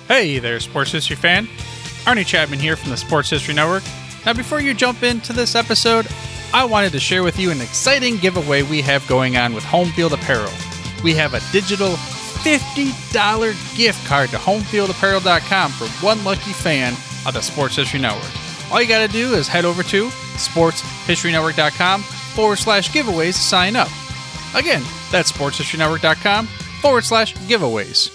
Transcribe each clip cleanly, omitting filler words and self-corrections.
Hey there, Sports History fan. Arnie Chapman here from the Sports History Network. Now, before you jump into this episode, I wanted to share with you an exciting giveaway we have going on with Home Field Apparel. We have a digital $50 gift card to homefieldapparel.com for one lucky fan of the Sports History Network. All you got to do is head over to sportshistorynetwork.com/giveaways to sign up. Again, that's sportshistorynetwork.com/giveaways.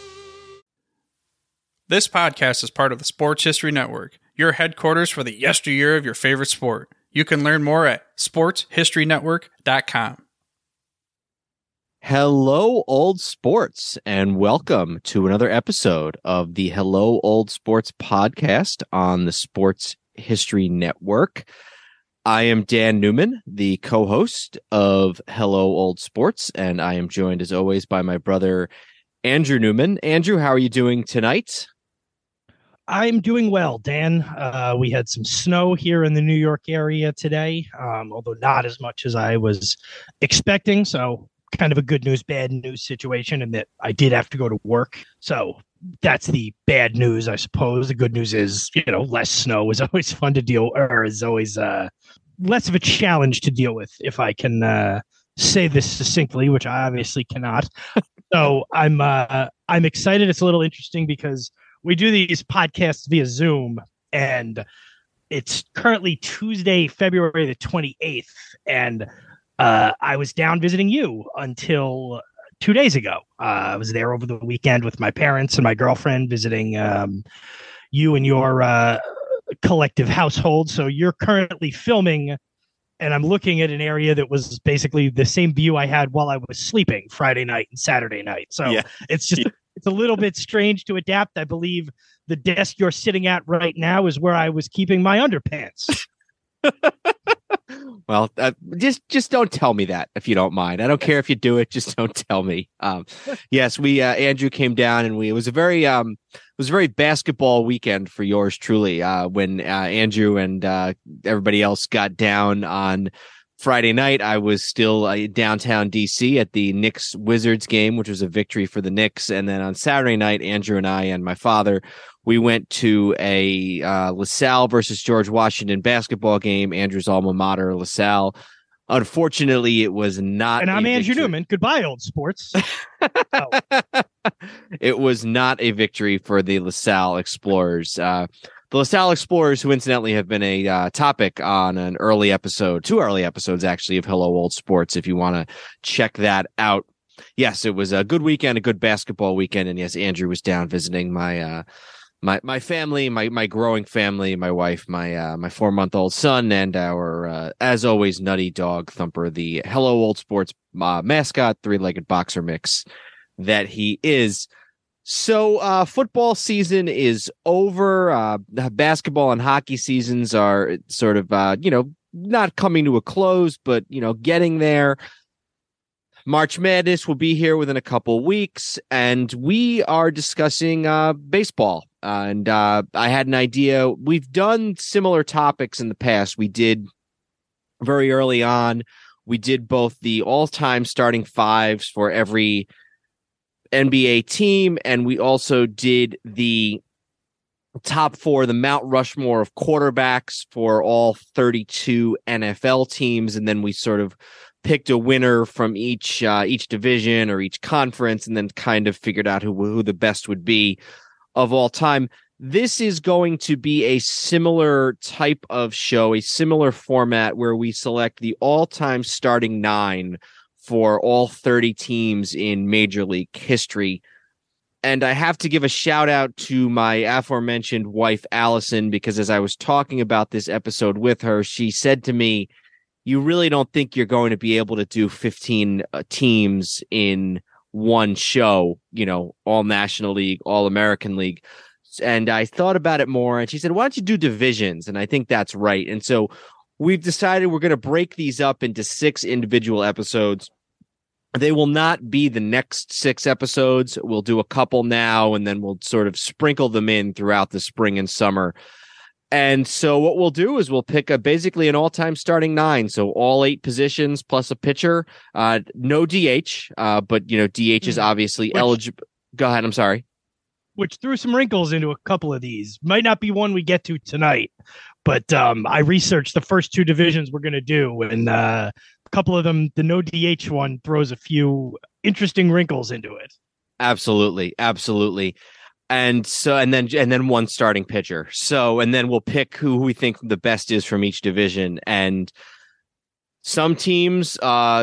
This podcast is part of the Sports History Network, your headquarters for the yesteryear of your favorite sport. You can learn more at sportshistorynetwork.com. Hello, old sports, and welcome to another episode of the Hello, Old Sports podcast on the Sports History Network. I am Dan Newman, the co-host of Hello, Old Sports, and I am joined, as always, by my brother, Andrew Newman. Andrew, how are you doing tonight? I'm doing well, Dan. We had some snow here in the New York area today, although not as much as I was expecting. So kind of a good news, bad news situation in that I did have to go to work. So that's the bad news, I suppose. The good news is, less snow is always fun to deal, or is always less of a challenge to deal with, if I can say this succinctly, which I obviously cannot. So I'm excited. It's a little interesting because we do these podcasts via Zoom, and it's currently Tuesday, February the 28th, and I was down visiting you until 2 days ago. I was there over the weekend with my parents and my girlfriend visiting you and your collective household. So you're currently filming, and I'm looking at an area that was basically the same view I had while I was sleeping Friday night and Saturday night. So yeah. It's a little bit strange to adapt. I believe the desk you're sitting at right now is where I was keeping my underpants. Well, just don't tell me that, if you don't mind. I don't care if you do it. Just don't tell me. Yes, Andrew came down, and it was a very basketball weekend for yours truly. When Andrew and everybody else got down on Friday night, I was still downtown DC at the Knicks Wizards game, which was a victory for the Knicks. And then on Saturday night, Andrew and I and my father, we went to a LaSalle versus George Washington basketball game. Andrew's alma mater, LaSalle. Unfortunately, it was not. And I'm Andrew Newman. Goodbye, old sports. It was not a victory for the LaSalle Explorers. The LaSalle Explorers, who incidentally have been a topic on two early episodes actually of Hello Old Sports, if you want to check that out. Yes, it was a good weekend, a good basketball weekend, and yes, Andrew was down visiting my family, my growing family, my wife, my 4-month-old son, and our as always nutty dog Thumper, the Hello Old Sports mascot, 3-legged boxer mix that he is. So football season is over. Basketball and hockey seasons are sort of, not coming to a close, but, getting there. March Madness will be here within a couple weeks, and we are discussing baseball. And I had an idea. We've done similar topics in the past. We did very early on. We did both the all-time starting fives for every NBA team, and we also did the top 4, the Mount Rushmore of quarterbacks for all 32 NFL teams, and then we sort of picked a winner from each division or each conference, and then kind of figured out who the best would be of all time. This is going to be a similar type of show, a similar format where we select the all-time starting 9 for all 30 teams in Major League history. And I have to give a shout out to my aforementioned wife, Allison, because as I was talking about this episode with her, she said to me, you really don't think you're going to be able to do 15 teams in one show, all National League, all American League. And I thought about it more, and she said, why don't you do divisions? And I think that's right. And so we've decided we're going to break these up into 6 individual episodes. They will not be the next 6 episodes. We'll do a couple now, and then we'll sort of sprinkle them in throughout the spring and summer. And so what we'll do is we'll pick basically an all-time starting 9. So all 8 positions plus a pitcher, no DH, but DH is obviously eligible. Go ahead. I'm sorry. which threw some wrinkles into a couple of these. Might not be one we get to tonight, but I researched the first two divisions we're going to do, and a couple of them, the no DH one throws a few interesting wrinkles into it. Absolutely. And then one starting pitcher. So, and then we'll pick who we think the best is from each division. And some teams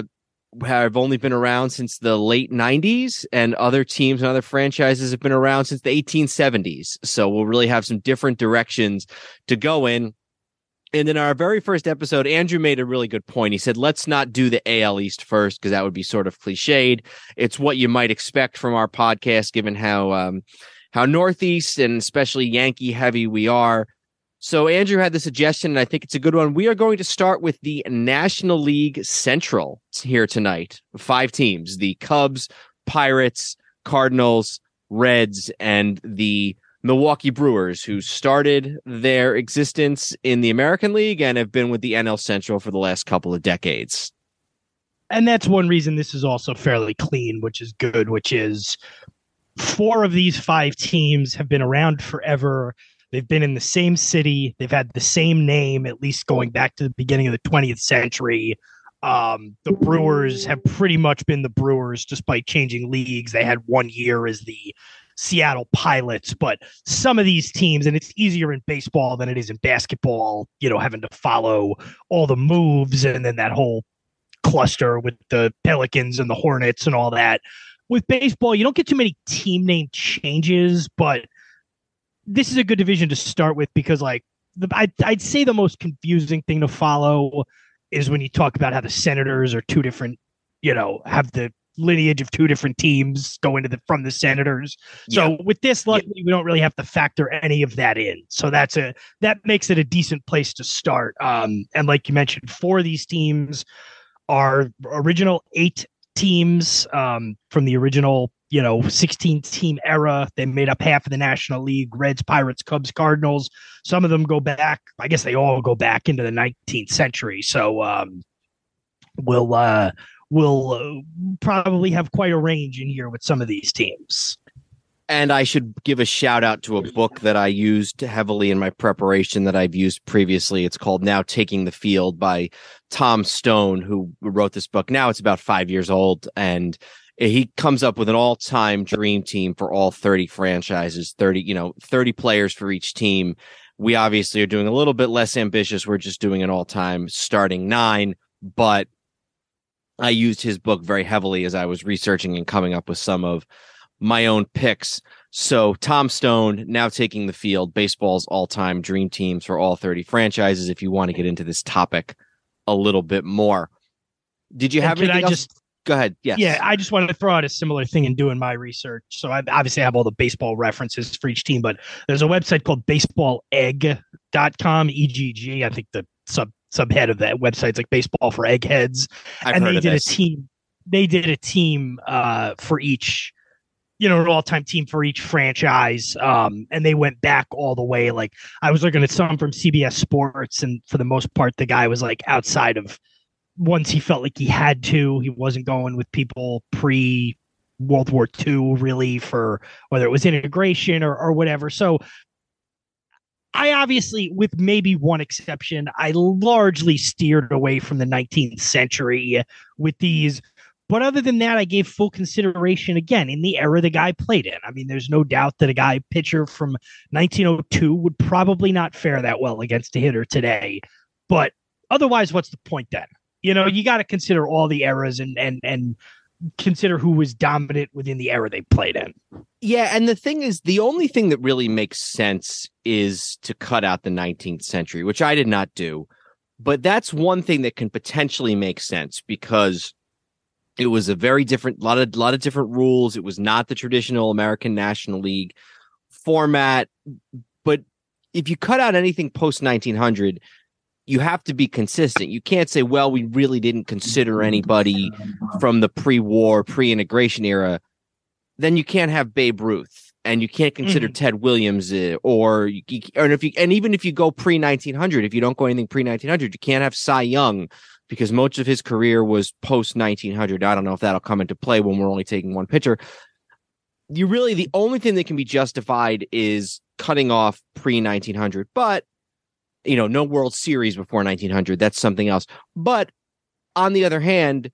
have only been around since the late 90s, and other teams and other franchises have been around since the 1870s. So we'll really have some different directions to go in. And in our very first episode, Andrew made a really good point. He said, let's not do the AL East first, because that would be sort of cliched. It's what you might expect from our podcast, given how Northeast and especially Yankee heavy we are. So Andrew had the suggestion, and I think it's a good one. We are going to start with the National League Central here tonight. 5 teams: the Cubs, Pirates, Cardinals, Reds, and the Milwaukee Brewers, who started their existence in the American League and have been with the NL Central for the last couple of decades. And that's one reason this is also fairly clean, which is good, which is 4 of these 5 teams have been around forever. They've been in the same city. They've had the same name, at least going back to the beginning of the 20th century. The Brewers have pretty much been the Brewers despite changing leagues. They had 1 year as the Seattle Pilots, but some of these teams, and it's easier in baseball than it is in basketball, having to follow all the moves and then that whole cluster with the Pelicans and the Hornets and all that. With baseball, you don't get too many team name changes, but this is a good division to start with because, I'd say the most confusing thing to follow is when you talk about how the Senators are 2 different, have the lineage of 2 different teams going from the Senators. So with this, luckily, we don't really have to factor any of that in. So that makes it a decent place to start. And like you mentioned, 4 of these teams are original 8 teams from the original 16-team era. They made up half of the National League: Reds, Pirates, Cubs, Cardinals. Some of them go back, I guess they all go back into the 19th century. So we'll probably have quite a range in here with some of these teams. And I should give a shout out to a book that I used heavily in my preparation that I've used previously. It's called Now Taking the Field by Tom Stone, who wrote this book. Now it's about 5 years old, and he comes up with an all-time dream team for all 30 franchises, 30 players for each team. We obviously are doing a little bit less ambitious. We're just doing an all-time starting 9, but I used his book very heavily as I was researching and coming up with some of my own picks. So Tom Stone, Now Taking the Field, baseball's all-time dream teams for all 30 franchises, if you want to get into this topic a little bit more. Did you have anything else? Go ahead. Yes. Yeah, I just wanted to throw out a similar thing in doing my research. So I obviously have all the baseball references for each team, but there's a website called baseballegg.com, EGG. I think the subhead of that website's like Baseball for Eggheads. And they did a team. They did a team for each, an all-time team for each franchise. And they went back all the way. Like, I was looking at some from CBS Sports, and for the most part, the guy was like outside of once he felt like he had to. He wasn't going with people pre-World War II, really, for whether it was integration or whatever. So I obviously, with maybe one exception, I largely steered away from the 19th century with these. But other than that, I gave full consideration, again, in the era the guy played in. I mean, there's no doubt that a pitcher from 1902 would probably not fare that well against a hitter today. But otherwise, what's the point then? You got to consider all the eras and consider who was dominant within the era they played in. Yeah, and the thing is, the only thing that really makes sense is to cut out the 19th century, which I did not do. But that's one thing that can potentially make sense because it was a very different, lot of different rules. It was not the traditional American National League format. But if you cut out anything post 1900, you have to be consistent. You can't say, well, we really didn't consider anybody from the pre-war, pre-integration era. Then you can't have Babe Ruth, and you can't consider Ted Williams, even if you go pre-1900, if you don't go anything pre-1900, you can't have Cy Young because most of his career was post-1900. I don't know if that'll come into play when we're only taking one pitcher. the only thing that can be justified is cutting off pre-1900, but no World Series before 1900. That's something else. But on the other hand,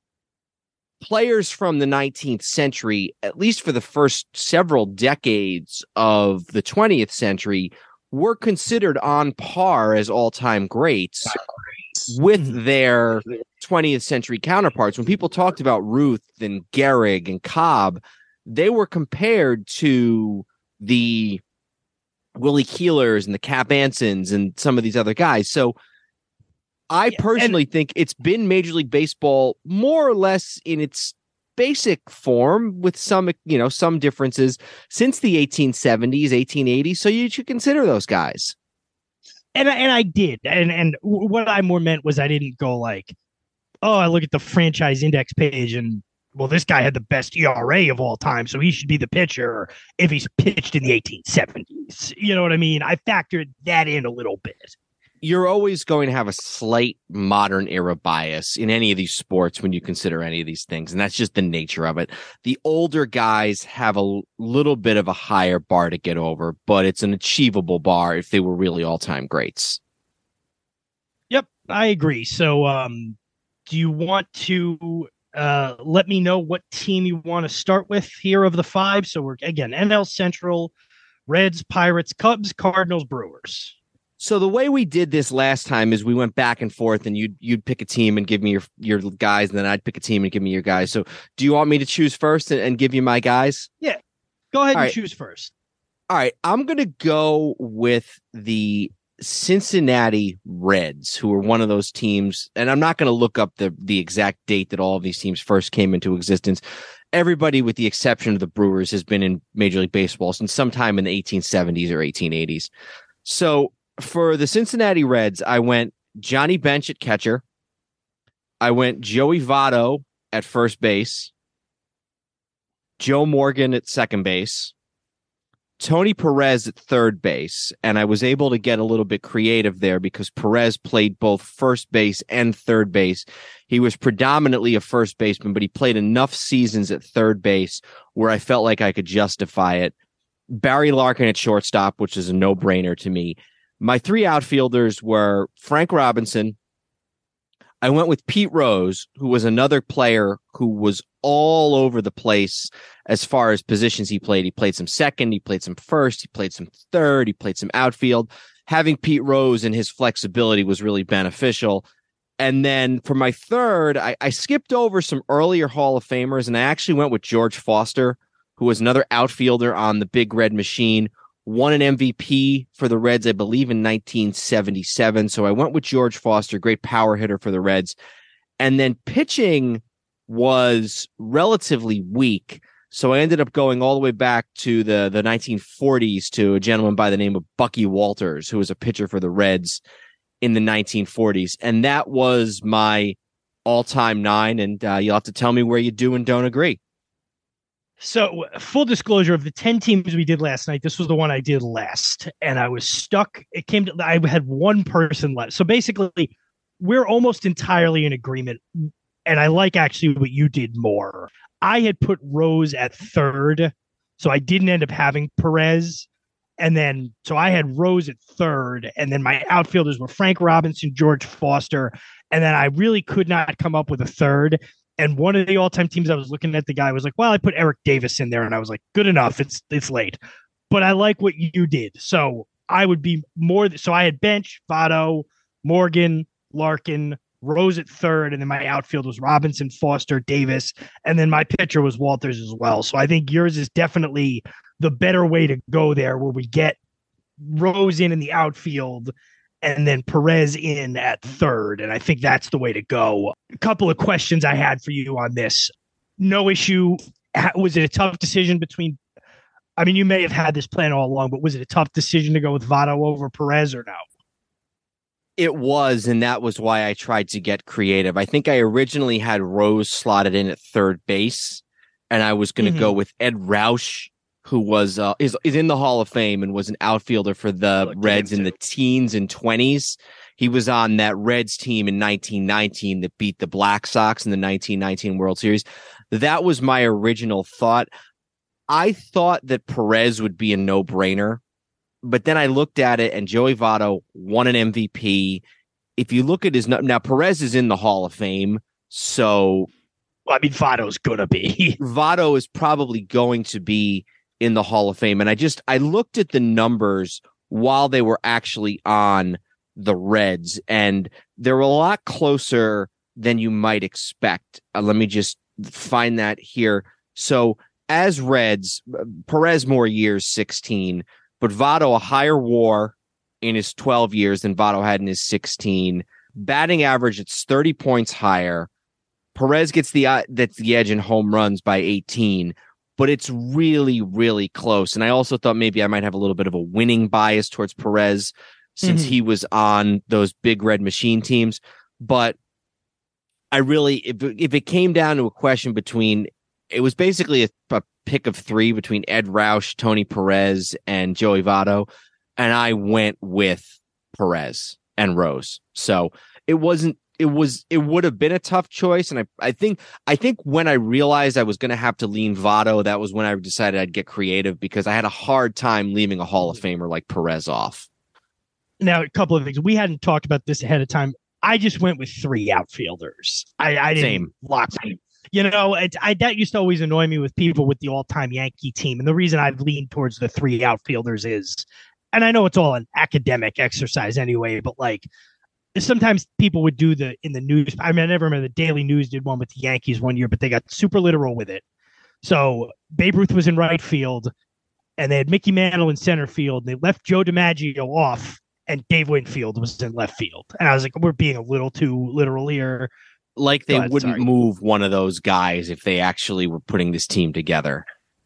players from the 19th century, at least for the first several decades of the 20th century, were considered on par as all-time greats with their 20th century counterparts. When people talked about Ruth and Gehrig and Cobb, they were compared to the Willie Keelers and the Cap Ansons and some of these other guys. So I personally think it's been Major League Baseball more or less in its basic form with some differences since the 1870s, 1880s. So you should consider those guys. And I did. And what I more meant was I didn't go like, oh, I look at the franchise index page and, well, this guy had the best ERA of all time, so he should be the pitcher if he's pitched in the 1870s. You know what I mean? I factored that in a little bit. You're always going to have a slight modern era bias in any of these sports when you consider any of these things. And that's just the nature of it. The older guys have a little bit of a higher bar to get over, but it's an achievable bar if they were really all-time greats. Yep, I agree. So do you want to let me know what team you want to start with here of the five? So we're, again, NL Central, Reds, Pirates, Cubs, Cardinals, Brewers. So the way we did this last time is we went back and forth, and you'd pick a team and give me your guys, and then I'd pick a team and give me your guys. So do you want me to choose first and give you my guys? Yeah, go ahead and choose first. All right, I'm going to go with the Cincinnati Reds, who are one of those teams, and I'm not going to look up the exact date that all of these teams first came into existence. Everybody, with the exception of the Brewers, has been in Major League Baseball since sometime in the 1870s or 1880s. So for the Cincinnati Reds, I went Johnny Bench at catcher. I went Joey Votto at first base. Joe Morgan at second base. Tony Perez at third base. And I was able to get a little bit creative there because Perez played both first base and third base. He was predominantly a first baseman, but he played enough seasons at third base where I felt like I could justify it. Barry Larkin at shortstop, which is a no-brainer to me. My three outfielders were Frank Robinson. I went with Pete Rose, who was another player who was all over the place as far as positions he played. He played some second, he played some first, he played some third, he played some outfield. Having Pete Rose and his flexibility was really beneficial. And then for my third, I skipped over some earlier Hall of Famers, and I actually went with George Foster, who was another outfielder on the Big Red Machine. Won an MVP for the Reds, I believe, in 1977. So I went with George Foster, great power hitter for the Reds. And then pitching was relatively weak. So I ended up going all the way back to the 1940s to a gentleman by the name of Bucky Walters, who was a pitcher for the Reds in the 1940s. And that was my all-time 9. And you'll have to tell me where you do and don't agree. So, full disclosure, of the 10 teams we did last night, this was the one I did last, and I was stuck. I had one person left. So basically, we're almost entirely in agreement, and I like actually what you did more. I had put Rose at third, so I didn't end up having Perez. And then, so I had Rose at third, and then my outfielders were Frank Robinson, George Foster, and then I really could not come up with a third. And one of the all-time teams I was looking at, the guy was like, well, I put Eric Davis in there. And I was like, good enough. It's late. But I like what you did. So I would be more. So I had Bench, Votto, Morgan, Larkin, Rose at third. And then my outfield was Robinson, Foster, Davis. And then my pitcher was Walters as well. So I think yours is definitely the better way to go there, where we get Rose in the outfield and then Perez in at third. And I think that's the way to go. A couple of questions I had for you on this. No issue. Was it a tough decision between, I mean, you may have had this plan all along, but was it a tough decision to go with Votto over Perez or no? It was, and that was why I tried to get creative. I think I originally had Rose slotted in at third base, and I was going to go with Ed Rausch, who was is in the Hall of Fame and was an outfielder for the Reds in the teens and 20s. He was on that Reds team in 1919 that beat the Black Sox in the 1919 World Series. That was my original thought. I thought that Perez would be a no-brainer, but then I looked at it and Joey Votto won an MVP. If you look at now Perez is in the Hall of Fame, so well, I mean, Votto's gonna be. Votto is probably going to be in the Hall of Fame. And I looked at the numbers while they were actually on the Reds, and they're a lot closer than you might expect. Let me just find that here. So as Reds, Perez more years, 16, but Votto a higher WAR in his 12 years than Votto had in his 16. Batting average, it's 30 points higher. Perez gets that's the edge in home runs by 18, but it's really, really close. And I also thought maybe I might have a little bit of a winning bias towards Perez since he was on those big red machine teams. But I really, if it came down to a question between, it was basically a pick of three between Ed Roush, Tony Perez, and Joey Votto. And I went with Perez and Rose. So it would have been a tough choice. And I think when I realized I was going to have to lean Votto, that was when I decided I'd get creative, because I had a hard time leaving a Hall of Famer like Perez off. Now, a couple of things. We hadn't talked about this ahead of time. I just went with three outfielders. I didn't lock them. You know, that used to always annoy me with people with the all-time Yankee team. And the reason I've leaned towards the three outfielders is, and I know it's all an academic exercise anyway, but like sometimes people would do in the news. I mean, I never remember the Daily News did one with the Yankees one year, but they got super literal with it. So Babe Ruth was in right field and they had Mickey Mantle in center field. They left Joe DiMaggio off and Dave Winfield was in left field. And I was like, we're being a little too literal here. Like they wouldn't move one of those guys if they actually were putting this team together.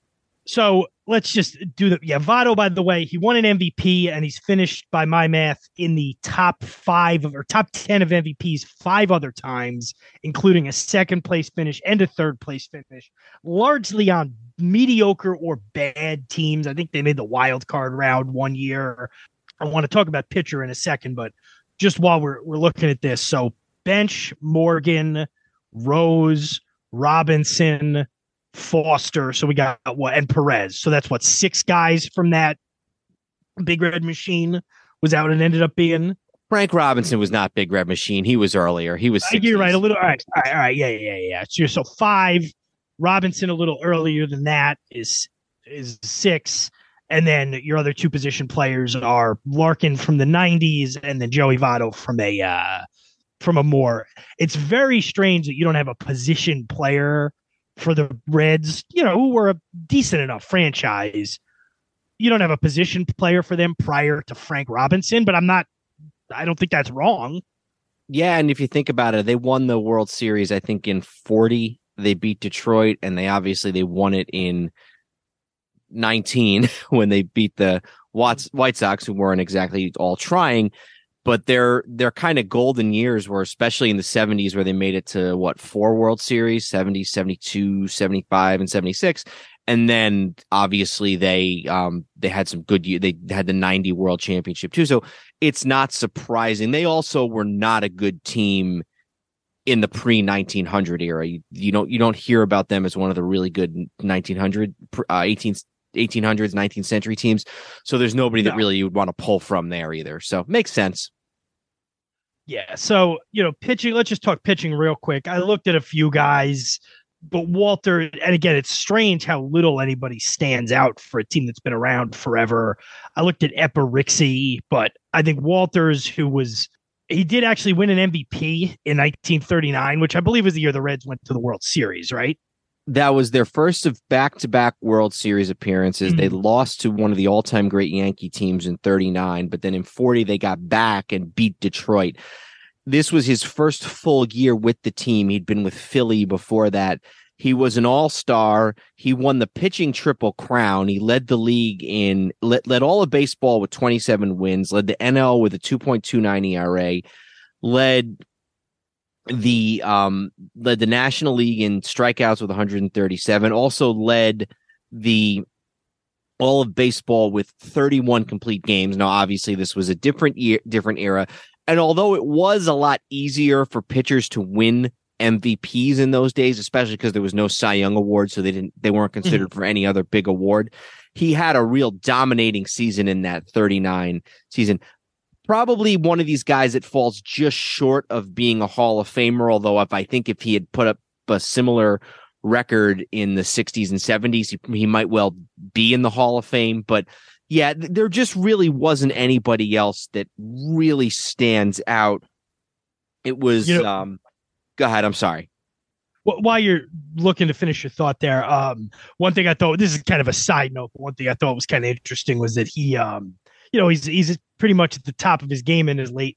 So let's just do Votto, by the way, he won an MVP and he's finished, by my math, in the top 5 or top 10 of MVPs 5 other times, including a second place finish and a third place finish, largely on mediocre or bad teams. I think they made the wild card round one year. I want to talk about pitcher in a second, but just while we're looking at this. So bench, Morgan, Rose, Robinson, Foster. So we got and Perez. So that's 6 guys from that big red machine was out and ended up being. Frank Robinson was not big red machine. He was earlier. He was 60s. You're right. A little. All right. Yeah. So 5. Robinson a little earlier than that is 6. And then your other 2 position players are Larkin from the 90s and then Joey Votto from a more. It's very strange that you don't have a position player for the Reds, who were a decent enough franchise. You don't have a position player for them prior to Frank Robinson, but I don't think that's wrong. Yeah, and if you think about it, they won the World Series, I think, in 40. They beat Detroit, and they won it in 19 when they beat the White Sox, who weren't exactly all trying. But they're kind of golden years were, especially in the 70s, where they made it to 4 World Series, 70, 72, 75, and 76. And then obviously they had some good years. They had the 90 World Championship too. So it's not surprising. They also were not a good team in the pre-1900 era. You don't hear about them as one of the really good 1800s, 19th century teams. So there's nobody that really you would want to pull from there either. So makes sense. Yeah. So, pitching, let's just talk pitching real quick. I looked at a few guys, but Walter, and again, it's strange how little anybody stands out for a team that's been around forever. I looked at Epirixi, but I think Walters, he did actually win an MVP in 1939, which I believe was the year the Reds went to the World Series, right? That was their first of back-to-back World Series appearances. Mm-hmm. They lost to one of the all-time great Yankee teams in 39, but then in 40, they got back and beat Detroit. This was his first full year with the team. He'd been with Philly before that. He was an all-star. He won the pitching Triple Crown. He led the league led all of baseball with 27 wins, led the NL with a 2.29 ERA, led the National League in strikeouts with 137, also led all of baseball with 31 complete games. Now, obviously, this was a different era. And although it was a lot easier for pitchers to win MVPs in those days, especially because there was no Cy Young award, so they weren't considered for any other big award. He had a real dominating season in that 39 season. Probably one of these guys that falls just short of being a Hall of Famer, although if he had put up a similar record in the 60s and 70s, he might well be in the Hall of Fame. But yeah, there just really wasn't anybody else that really stands out. It was, go ahead. I'm sorry. Well, while you're looking to finish your thought there, one thing I thought, this is kind of a side note, but one thing I thought was kind of interesting was that he, he's pretty much at the top of his game in the late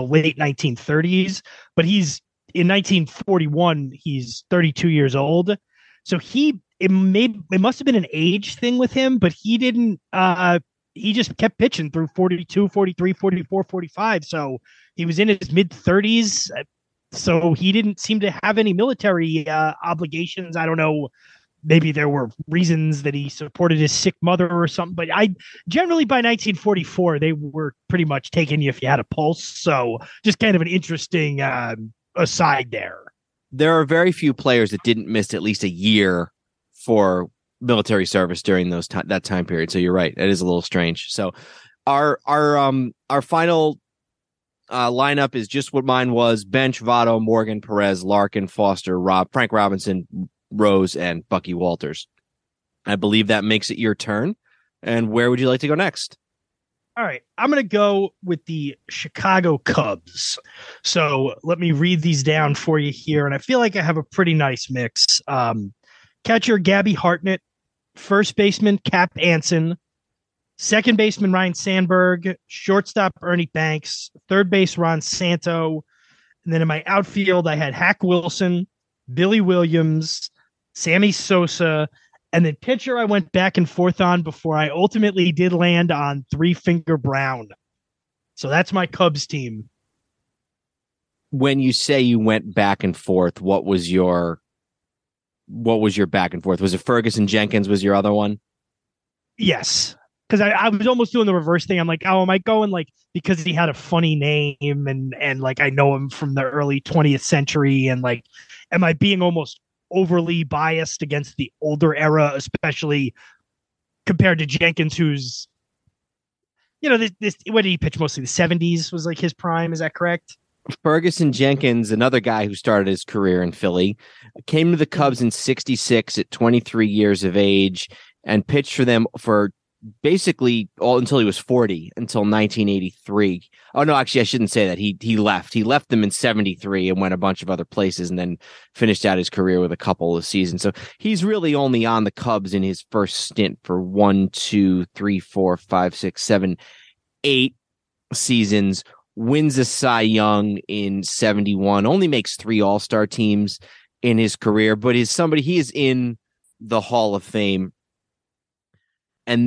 1930s, but he's in 1941, he's 32 years old. So it must have been an age thing with him, but he didn't, he just kept pitching through 42, 43, 44, 45. So he was in his mid 30s. So he didn't seem to have any military obligations. I don't know. Maybe there were reasons that he supported his sick mother or something, but generally by 1944, they were pretty much taking you if you had a pulse. So just kind of an interesting aside there. There are very few players that didn't miss at least a year for military service during that time period. So you're right. That is a little strange. So our final lineup is just what mine was: Bench, Votto, Morgan, Perez, Larkin, Foster, Frank Robinson, Rose, and Bucky Walters. I believe that makes it your turn. And where would you like to go next? All right, I'm going to go with the Chicago Cubs. So let me read these down for you here. And I feel like I have a pretty nice mix. Catcher Gabby Hartnett, first baseman Cap Anson, second baseman Ryan Sandberg, shortstop Ernie Banks, third base Ron Santo. And then in my outfield, I had Hack Wilson, Billy Williams, Sammy Sosa, and then pitcher I went back and forth on before I ultimately did land on Three Finger Brown. So that's my Cubs team. When you say you went back and forth, what was your back and forth? Was it Ferguson Jenkins was your other one? Yes. Because I was almost doing the reverse thing. I'm like, oh, am I going like because he had a funny name and like I know him from the early 20th century and like, am I being almost overly biased against the older era, especially compared to Jenkins, who's, this when did he pitch? Mostly the 70s was like his prime. Is that correct? Ferguson Jenkins, another guy who started his career in Philly, came to the Cubs in 66 at 23 years of age and pitched for them for basically all until he was 40, until 1983. Oh no, actually I shouldn't say that. He left them in 73 and went a bunch of other places and then finished out his career with a couple of seasons. So he's really only on the Cubs in his first stint for 1, 2, 3, 4, 5, 6, 7, 8 seasons. Wins a Cy Young in 71, only makes 3 All-Star teams in his career, but he is in the Hall of Fame. And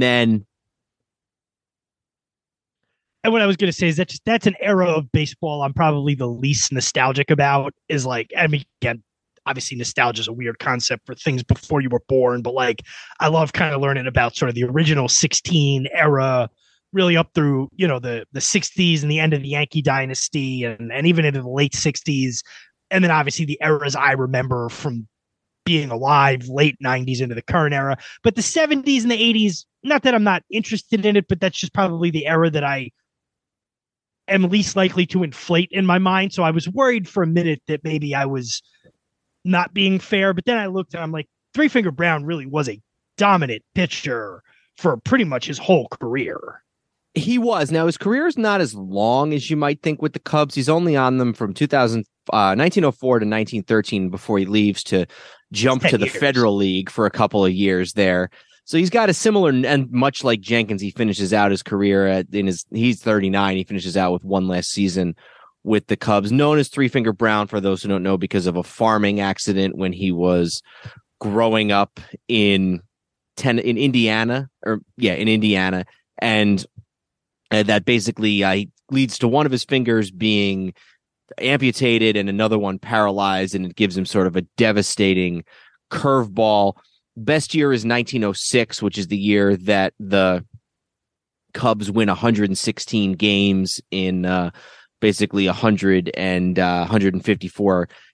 what I was going to say is that's an era of baseball I'm probably the least nostalgic about. Is like, I mean, again, obviously nostalgia is a weird concept for things before you were born, but like I love kind of learning about sort of the original 16 era, really up through, the 60s and the end of the Yankee dynasty and even into the late 60s. And then obviously the eras I remember from being alive, late 90s into the current era. But the 70s and the 80s, not that I'm not interested in it, but that's just probably the era that I am least likely to inflate in my mind. So I was worried for a minute that maybe I was not being fair. But then I looked and I'm like, Three Finger Brown really was a dominant pitcher for pretty much his whole career. He was. Now, his career is not as long as you might think with the Cubs. He's only on them from 1904 to 1913 before he leaves to jump to the Federal League for a couple of years there. So he's got a similar, and much like Jenkins, he finishes out his career he's 39. He finishes out with one last season with the Cubs, known as Three Finger Brown for those who don't know, because of a farming accident when he was growing up in Indiana. And that basically leads to one of his fingers being amputated and another one paralyzed, and it gives him sort of a devastating curveball. Best year is 1906, which is the year that the Cubs win 116 games in basically 154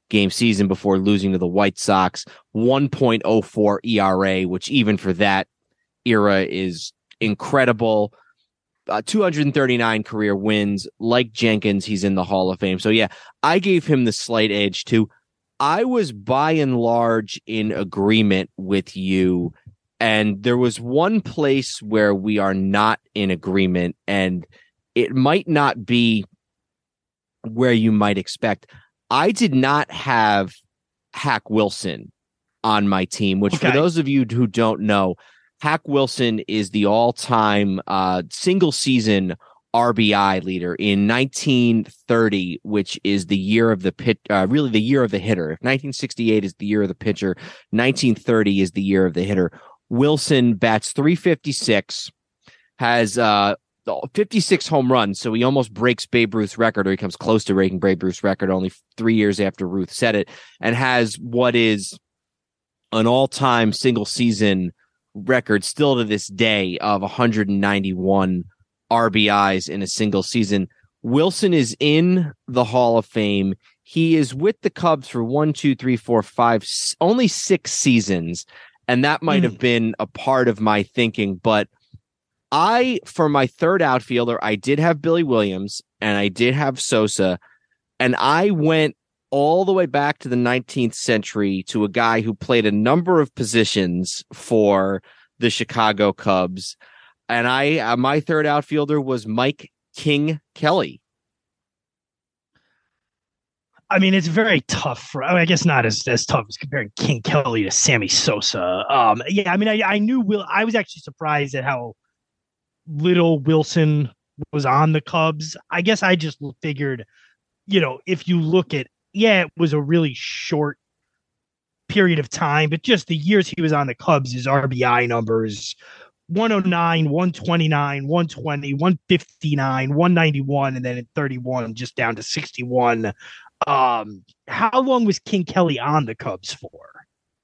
game season before losing to the White Sox. 1.04 ERA, which even for that era is incredible. 239 career wins. Like Jenkins, he's in the Hall of Fame. So yeah, I gave him the slight edge too. I was by and large in agreement with you, and there was one place where we are not in agreement, and it might not be where you might expect. I did not have Hack Wilson on my team, which for those of you who don't know, Hack Wilson is the all-time single season RBI leader in 1930, which is the year of the really the year of the hitter. If 1968 is the year of the pitcher, 1930 is the year of the hitter. Wilson bats .356, has 56 home runs, so he almost breaks Babe Ruth's record, or he comes close to breaking Babe Ruth's record only 3 years after Ruth said it, and has what is an all-time single season record still to this day of 191 RBIs in a single season. Wilson is in the Hall of Fame. He is with the Cubs for only 6 seasons, and that might have been a part of my thinking. But for my third outfielder, I did have Billy Williams and I did have Sosa, and I went all the way back to the 19th century to a guy who played a number of positions for the Chicago Cubs. And my third outfielder was Mike King Kelly. I mean, it's very tough. I guess not as tough as comparing King Kelly to Sammy Sosa. Yeah, I mean, I knew I was actually surprised at how little Wilson was on the Cubs. I guess I just figured, if you look at, it was a really short period of time, but just the years he was on the Cubs, his RBI numbers, 109, 129, 120, 159, 191, and then in 31, just down to 61. How long was King Kelly on the Cubs for?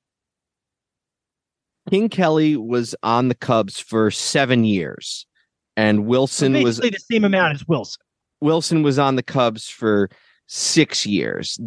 King Kelly was on the Cubs for 7 years, and Wilson was the same amount as Wilson. Wilson was on the Cubs for 6 years.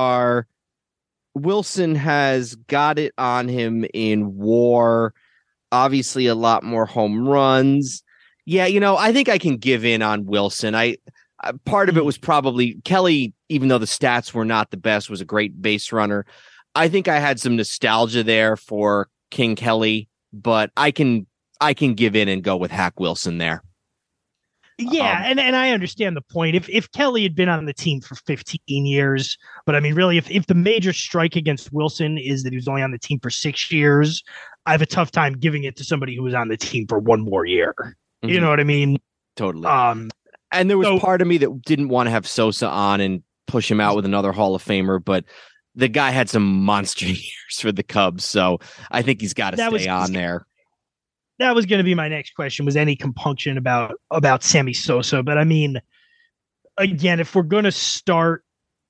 Wilson has got it on him in WAR. Obviously, a lot more home runs. Yeah, I think I can give in on Wilson. Part of it was probably Kelly, even though the stats were not the best, was a great base runner. I think I had some nostalgia there for King Kelly, but I can give in and go with Hack Wilson there. Yeah, and I understand the point. If Kelly had been on the team for 15 years, but I mean, really, if the major strike against Wilson is that he was only on the team for 6 years, I have a tough time giving it to somebody who was on the team for one more year. Mm-hmm. You know what I mean? Totally. And there was part of me that didn't want to have Sosa on and push him out with another Hall of Famer, but the guy had some monster years for the Cubs, so I think he's got to stay on there. That was going to be my next question, was any compunction about Sammy Sosa. But I mean, again, if we're going to start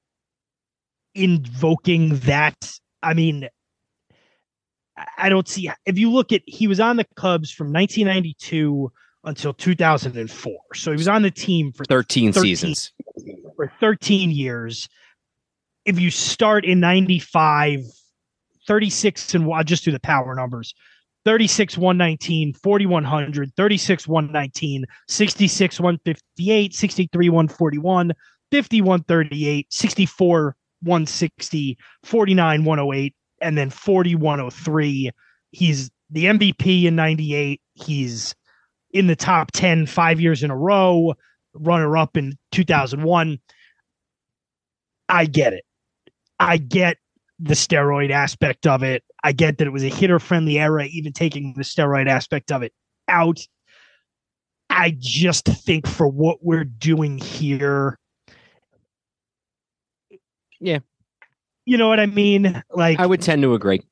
invoking that, I mean, I don't see, if you look at, he was on the Cubs from 1992 until 2004. So he was on the team for 13 seasons. For 13 years. If you start in 95, 36, and I'll just do the power numbers. 36, 119, 4,100, 36, 119, 66, 158, 63, 141, 50, 138, 64, 160, 49, 108, and then 40, 103. He's the MVP in 98. He's in the top 10 5 years in a row, runner-up in 2001. I get it. I get the steroid aspect of it. I get that it was a hitter-friendly era, even taking the steroid aspect of it out. I just think for what we're doing here, yeah, you know what I mean? Like, I would tend to agree.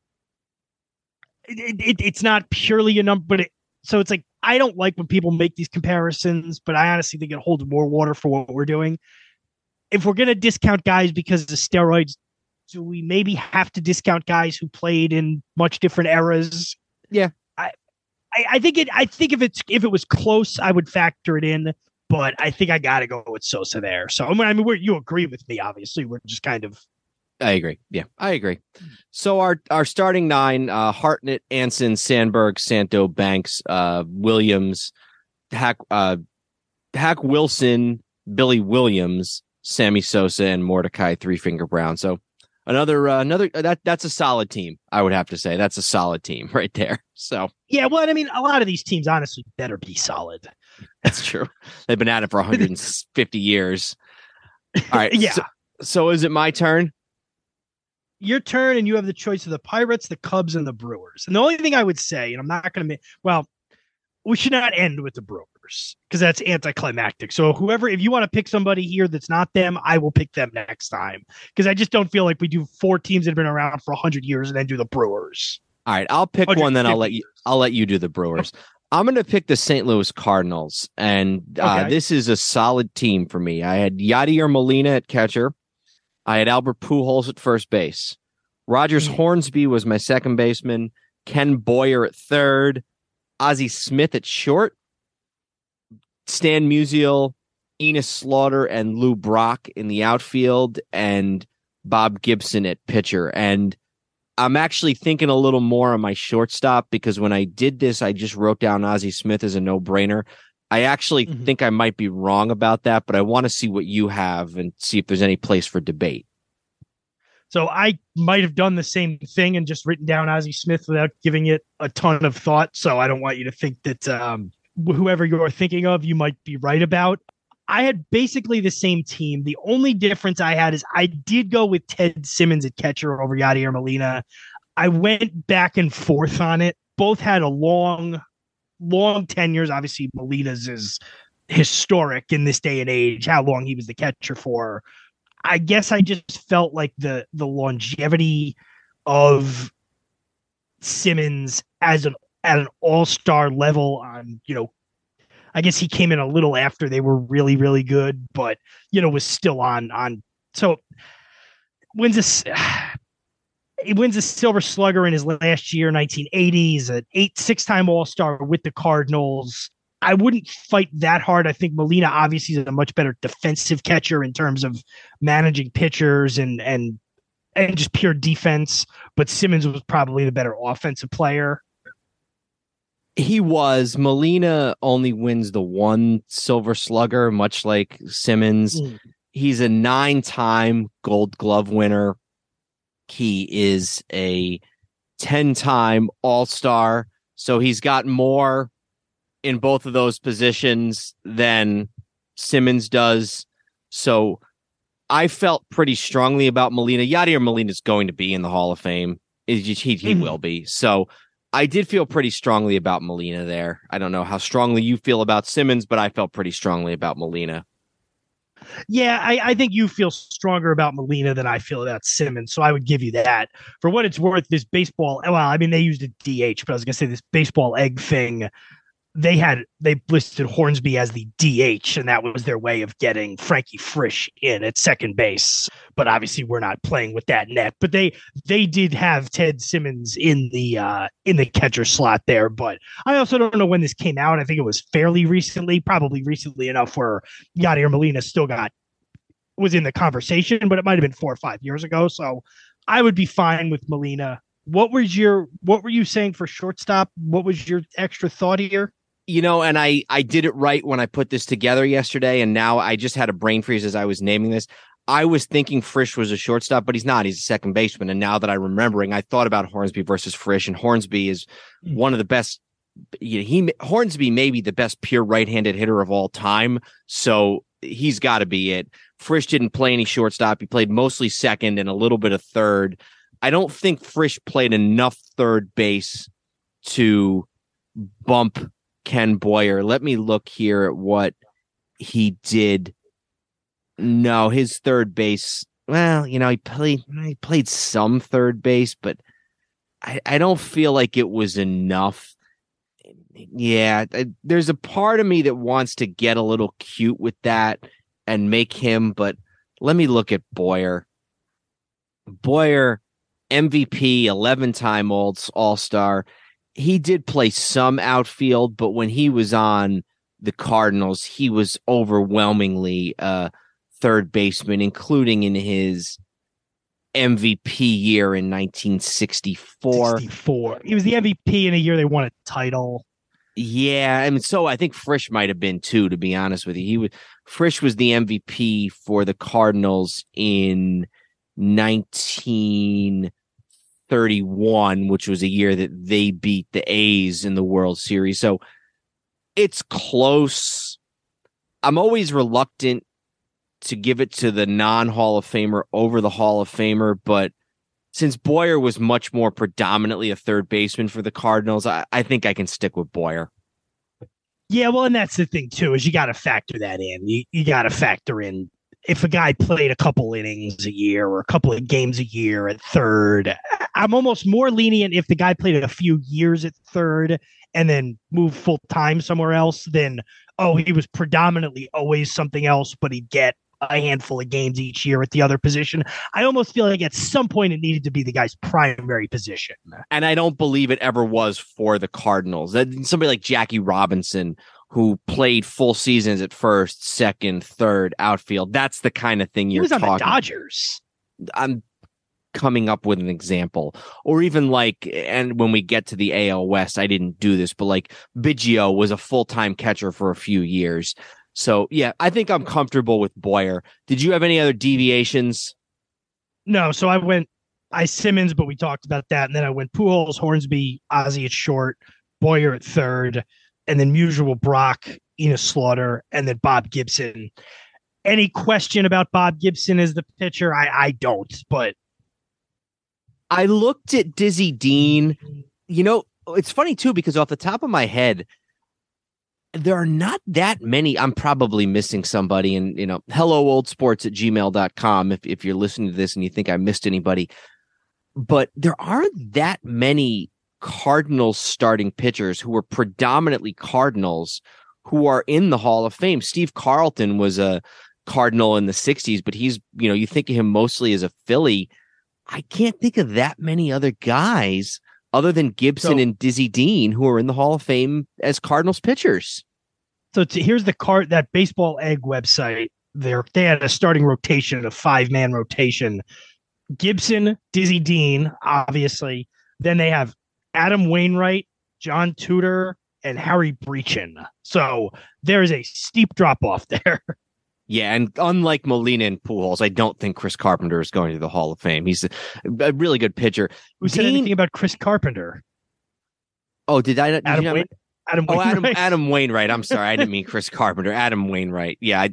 It's not purely a number, but so it's like, I don't like when people make these comparisons, but I honestly think it holds more water for what we're doing. If we're going to discount guys because of steroids, do we maybe have to discount guys who played in much different eras? Yeah. I think if it was close, I would factor it in, but I think I got to go with Sosa there. So I mean, you agree with me, obviously. We're just kind of I agree. Yeah, I agree. So our starting nine: Hartnett, Anson, Sandberg, Santo, Banks, Williams, Hack Wilson, Billy Williams, Sammy Sosa, and Mordecai Three Finger Brown. So another that's a solid team. I would have to say that's a solid team right there. So yeah, well, I mean, a lot of these teams honestly better be solid. That's true. They've been at it for 150 years. All right. Yeah. So is it my turn? Your turn, and you have the choice of the Pirates, the Cubs, and the Brewers. And the only thing I would say, and I'm not going to, we should not end with the Brewers because that's anticlimactic. So if you want to pick somebody here that's not them, I will pick them next time because I just don't feel like we do 4 teams that have been around for 100 years and then do the Brewers. All right, I'll pick one, then I'll let you do the Brewers. I'm going to pick the St. Louis Cardinals, and this is a solid team for me. I had Yadier Molina at catcher. I had Albert Pujols at first base. Rogers Hornsby was my second baseman. Ken Boyer at third. Ozzie Smith at short. Stan Musial, Enos Slaughter, and Lou Brock in the outfield, and Bob Gibson at pitcher. And I'm actually thinking a little more on my shortstop because when I did this, I just wrote down Ozzie Smith as a no-brainer. I actually think I might be wrong about that, but I want to see what you have and see if there's any place for debate. So I might have done the same thing and just written down Ozzie Smith without giving it a ton of thought. So I don't want you to think that whoever you're thinking of, you might be right about. I had basically the same team. The only difference I had is I did go with Ted Simmons at catcher over Yadier Molina. I went back and forth on it. Both had a long tenures. Obviously, Molina's is historic in this day and age, how long he was the catcher for. I guess I just felt like the longevity of Simmons at an all-star level on, I guess he came in a little after they were really, really good, but, was still on. So he wins a Silver Slugger in his last year, 1980. He's an 6-time All-Star with the Cardinals. I wouldn't fight that hard. I think Molina obviously is a much better defensive catcher in terms of managing pitchers and just pure defense, but Simmons was probably the better offensive player. He was. Molina only wins the one Silver Slugger, much like Simmons. He's a 9-time Gold Glove winner. He is a 10-time All-Star. So he's got more in both of those positions than Simmons does. So I felt pretty strongly about Molina. Yadier Molina is going to be in the Hall of Fame. He will be. So I did feel pretty strongly about Molina there. I don't know how strongly you feel about Simmons, but I felt pretty strongly about Molina. Yeah, I think you feel stronger about Molina than I feel about Simmons, so I would give you that. For what it's worth, this baseball, they used a DH, but I was going to say this baseball egg thing, they listed Hornsby as the DH, and that was their way of getting Frankie Frisch in at second base. But obviously, we're not playing with that net. But they did have Ted Simmons in the catcher slot there. But I also don't know when this came out. I think it was fairly recently, probably recently enough where Yadier Molina was in the conversation, but it might have been 4 or 5 years ago. So I would be fine with Molina. What were you saying for shortstop? What was your extra thought here? And I did it right when I put this together yesterday, and now I just had a brain freeze as I was naming this. I was thinking Frisch was a shortstop, but he's not. He's a second baseman. And now that I'm remembering, I thought about Hornsby versus Frisch, and Hornsby is one of the best. Hornsby may be the best pure right-handed hitter of all time, so he's got to be it. Frisch didn't play any shortstop. He played mostly second and a little bit of third. I don't think Frisch played enough third base to bump Ken Boyer. Let me look here at what he did. No, his third base. Well, he played some third base, but I don't feel like it was enough. Yeah, there's a part of me that wants to get a little cute with that and make him, but let me look at Boyer. Boyer, MVP, 11-time All-Star. He did play some outfield, but when he was on the Cardinals, he was overwhelmingly third baseman, including in his MVP year in 1964. 64. He was the MVP in a year they won a title. Yeah, I mean, so I think Frisch might have been too, to be honest with you. Frisch was the MVP for the Cardinals in 1931, which was a year that they beat the A's in the World Series. So it's close. I'm always reluctant to give it to the non-Hall of Famer over the Hall of Famer, but since Boyer was much more predominantly a third baseman for the Cardinals, I think I can stick with Boyer. Yeah, well, and that's the thing, too, is you got to factor that in. You got to factor in if a guy played a couple innings a year or a couple of games a year at third. I'm almost more lenient if the guy played a few years at third and then moved full-time somewhere else than, oh, he was predominantly always something else, but he'd get a handful of games each year at the other position. I almost feel like at some point it needed to be the guy's primary position. And I don't believe it ever was for the Cardinals. Somebody like Jackie Robinson, who played full seasons at first, second, third, outfield. That's the kind of thing you're talking. He was on the Dodgers. I'm coming up with an example. Or even like, and when we get to the AL West, I didn't do this, but like Biggio was a full-time catcher for a few years. So, yeah, I think I'm comfortable with Boyer. Did you have any other deviations? No, so I went Simmons, but we talked about that. And then I went Pujols, Hornsby, Ozzie at short, Boyer at third, and then Musial, Brock, Enos Slaughter, and then Bob Gibson. Any question about Bob Gibson as the pitcher? I don't, but. I looked at Dizzy Dean. You know, it's funny, too, because off the top of my head, there are not that many. I'm probably missing somebody. And, hellooldsports@gmail.com if you're listening to this and you think I missed anybody. But there aren't that many Cardinals starting pitchers who were predominantly Cardinals who are in the Hall of Fame. Steve Carlton was a Cardinal in the 60s, but he's, you think of him mostly as a Philly. I can't think of that many other guys other than Gibson and Dizzy Dean, who are in the Hall of Fame as Cardinals pitchers. So here's that Baseball Egg website. They had a starting rotation, a 5-man rotation. Gibson, Dizzy Dean, obviously. Then they have Adam Wainwright, John Tudor, and Harry Brechin. So there is a steep drop off there. Yeah, and unlike Molina and Pujols, I don't think Chris Carpenter is going to the Hall of Fame. He's a really good pitcher. Who said anything about Chris Carpenter? Oh, did I? Adam Wainwright. Adam Wainwright. I'm sorry, I didn't mean Chris Carpenter. Adam Wainwright. Yeah,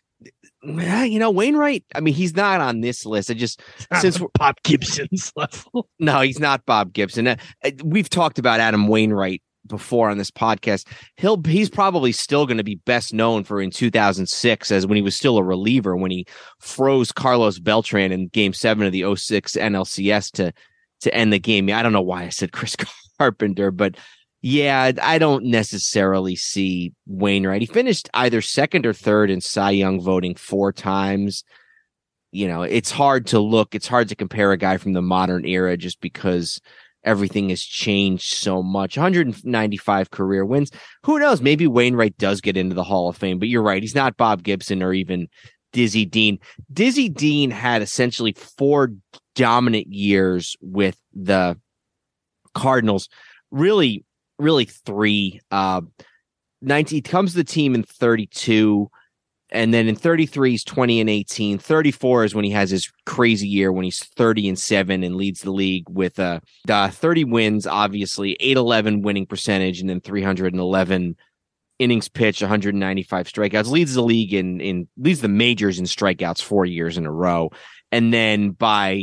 Wainwright. I mean, he's not on this list. Since Bob Gibson's level. No, he's not Bob Gibson. We've talked about Adam Wainwright before on this podcast. He's probably still going to be best known for in 2006 as when he was still a reliever, when he froze Carlos Beltran in Game 7 of the 06 NLCS to end the game. I don't know why I said Chris Carpenter, but yeah, I don't necessarily see Wainwright. He finished either second or third in Cy Young voting 4 times. It's hard to compare a guy from the modern era just because everything has changed so much. 195 career wins. Who knows? Maybe Wainwright does get into the Hall of Fame, but you're right. He's not Bob Gibson or even Dizzy Dean. Dizzy Dean had essentially 4 dominant years with the Cardinals. Really 3. He comes to the team in 32. And then in 33, he's 20 and 18. 34 is when he has his crazy year when he's 30 and 7 and leads the league with 30 wins, obviously, 811 winning percentage, and then 311 innings pitched, 195 strikeouts. Leads the league leads the majors in strikeouts 4 years in a row. And then by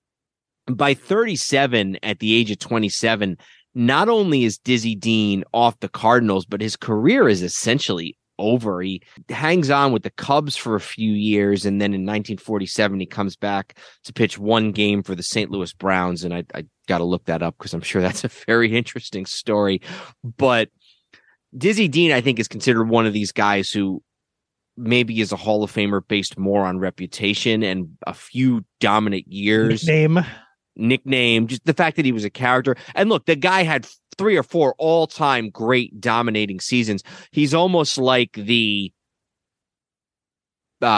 37, at the age of 27, not only is Dizzy Dean off the Cardinals, but his career is essentially over. He hangs on with the Cubs for a few years, and then in 1947 he comes back to pitch 1 game for the St. Louis Browns, and I got to look that up because I'm sure that's a very interesting story. But Dizzy Dean, I think, is considered one of these guys who maybe is a Hall of Famer based more on reputation and a few dominant years. Nickname, just the fact that he was a character. And look, the guy had 3 or 4 all-time great dominating seasons. He's almost like the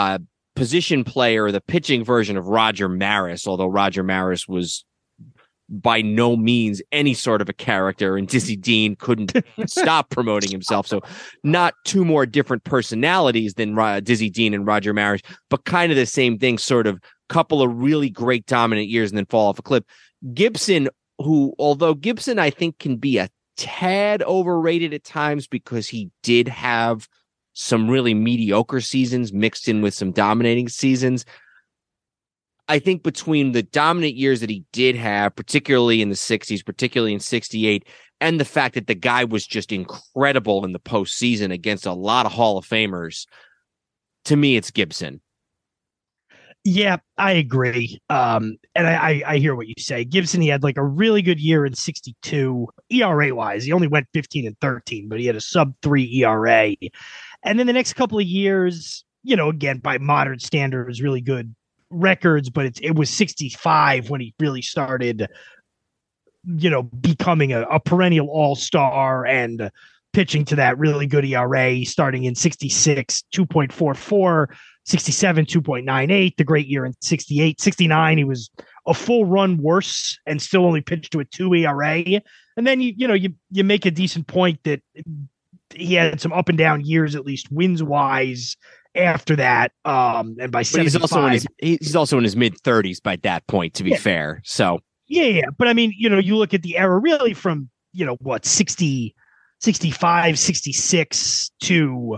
position player, the pitching version of Roger Maris, although Roger Maris was by no means any sort of a character, and Dizzy Dean couldn't stop promoting himself. So not two more different personalities than Dizzy Dean and Roger Maris, but kind of the same thing, sort of couple of really great dominant years and then fall off a cliff. Gibson, although Gibson I think can be a tad overrated at times because he did have some really mediocre seasons mixed in with some dominating seasons. I think between the dominant years that he did have, particularly in the 60s, particularly in 68, and the fact that the guy was just incredible in the postseason against a lot of Hall of Famers, to me, it's Gibson. Yeah, I agree. And I hear what you say. Gibson, he had like a really good year in 62 ERA wise. He only went 15-13, but he had a sub 3 ERA. And then the next couple of years, again, by modern standards, really good records, but it was 65 when he really started, becoming a perennial all-star and pitching to that really good ERA, starting in 66, 2.44, 67, 2.98, the great year in 68, 69, he was a full run worse and still only pitched to a 2 ERA. And then, you make a decent point that he had some up and down years, at least wins wise, after that. And by 75, he's also in his mid 30s by that point, to be fair. So yeah. But I mean, you look at the era really from, 60, 65, 66 to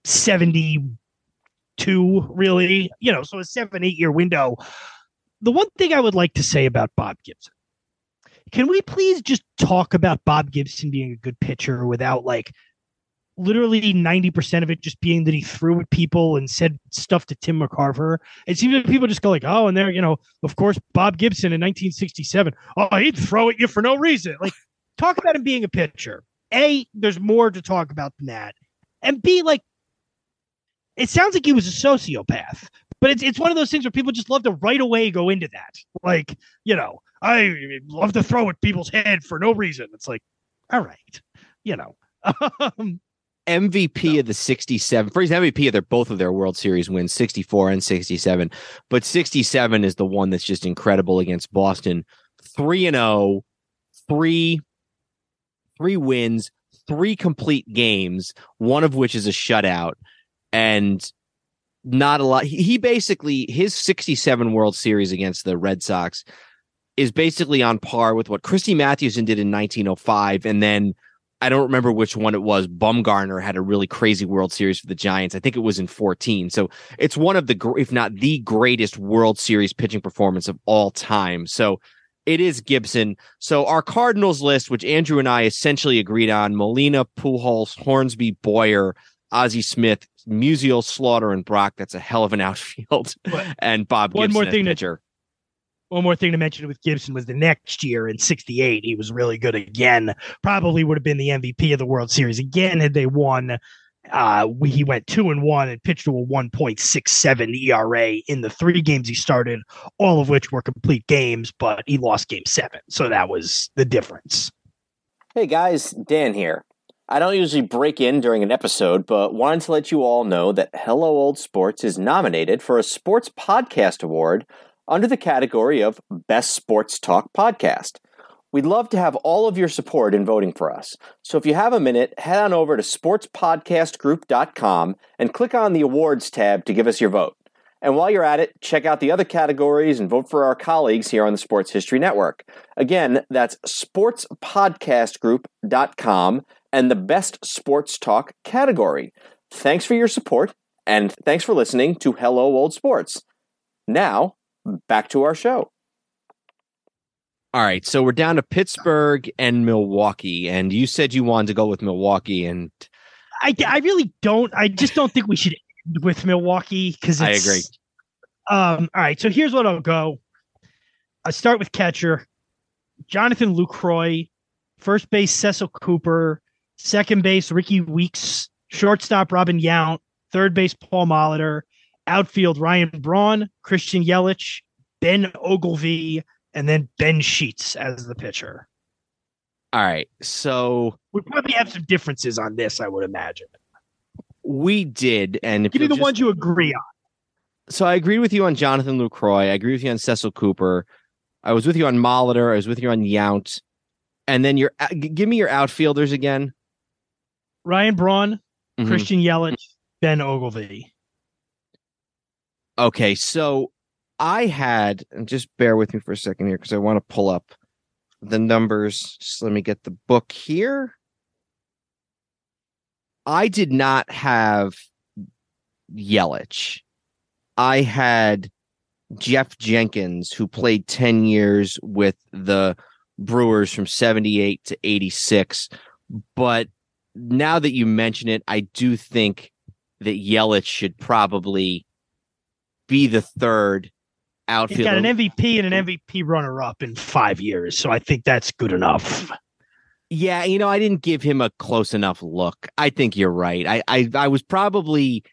72, really, so a 7-8 year window. The one thing I would like to say about Bob Gibson, can we please just talk about Bob Gibson being a good pitcher without literally 90% of it just being that he threw at people and said stuff to Tim McCarver? It seems like people just go oh, and there, of course, Bob Gibson in 1967. Oh, he'd throw at you for no reason. Talk about him being a pitcher. A, there's more to talk about than that. And B, it sounds like he was a sociopath, but it's one of those things where people just love to right away go into that. I love to throw at people's head for no reason. It's all right, MVP of the 67, for his MVP of both of their World Series wins, 64 and 67. But 67 is the one that's just incredible against Boston. 3-0, three wins, 3 complete games, one of which is a shutout, and not a lot. He basically, his 67 World Series against the Red Sox is basically on par with what Christy Mathewson did in 1905, and then I don't remember which one it was. Bumgarner had a really crazy World Series for the Giants. I think it was in 14. So it's one of the, if not the greatest World Series pitching performance of all time. So it is Gibson. So our Cardinals list, which Andrew and I essentially agreed on: Molina, Pujols, Hornsby, Boyer, Ozzie Smith, Musial, Slaughter, and Brock. That's a hell of an outfield. And Bob Gibson as pitcher. One more thing to mention with Gibson was the next year in 68, he was really good again. Probably would have been the MVP of the World Series again had they won. He went 2-1 and pitched to a 1.67 ERA in the 3 games he started, all of which were complete games, but he lost game 7. So that was the difference. Hey guys, Dan here. I don't usually break in during an episode, but wanted to let you all know that Hello Old Sports is nominated for a Sports Podcast Award under the category of Best Sports Talk Podcast. We'd love to have all of your support in voting for us. So if you have a minute, head on over to sportspodcastgroup.com and click on the awards tab to give us your vote. And while you're at it, check out the other categories and vote for our colleagues here on the Sports History Network. Again, that's sportspodcastgroup.com and the Best Sports Talk category. Thanks for your support, and thanks for listening to Hello Old Sports. Now, back to our show. All right, so we're down to Pittsburgh and Milwaukee, and you said you wanted to go with Milwaukee, and I really don't. I just don't think we should end with Milwaukee because I agree. All right, so here's what I'll go. I start with catcher Jonathan Lucroy, first base Cecil Cooper, second base Ricky Weeks, shortstop Robin Yount, third base Paul Molitor, outfield Ryan Braun, Christian Yelich, Ben Ogilvy, and then Ben Sheets as the pitcher. All right, so we probably have some differences on this, I would imagine. We did, and give me the ones you agree on. So I agreed with you on Jonathan Lucroy. I agree with you on Cecil Cooper. I was with you on Molitor. I was with you on Yount. And then give me your outfielders again. Ryan Braun, Christian Yelich, Ben Ogilvy. Okay, so I had, and just bear with me for a second here because I want to pull up the numbers. Just let me get the book here. I did not have Yelich. I had Jeff Jenkins, who played 10 years with the Brewers from 78 to 86. But now that you mention it, I do think that Yelich should probably be the third outfielder. He's got an MVP and an MVP runner-up in 5 years, so I think that's good enough. Yeah, I didn't give him a close enough look. I think you're right. I was probably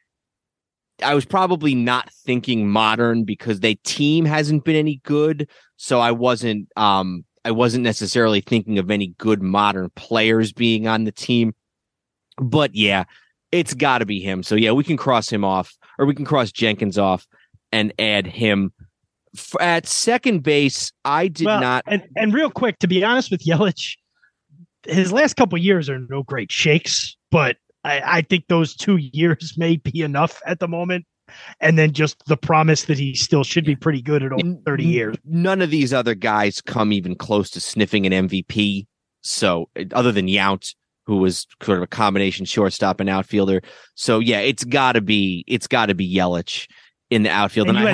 not thinking modern because their team hasn't been any good. So I wasn't necessarily thinking of any good modern players being on the team. But yeah, it's got to be him. So yeah, we can cross him off, or we can cross Jenkins off and add him. At second base, I did not. And real quick, to be honest with Yelich, his last couple of years are no great shakes, but I think those 2 years may be enough at the moment. And then just the promise that he still should be pretty good at over 30 years. None of these other guys come even close to sniffing an MVP. So other than Yount, who was sort of a combination shortstop and outfielder. So yeah, it's gotta be Yelich in the outfield. And I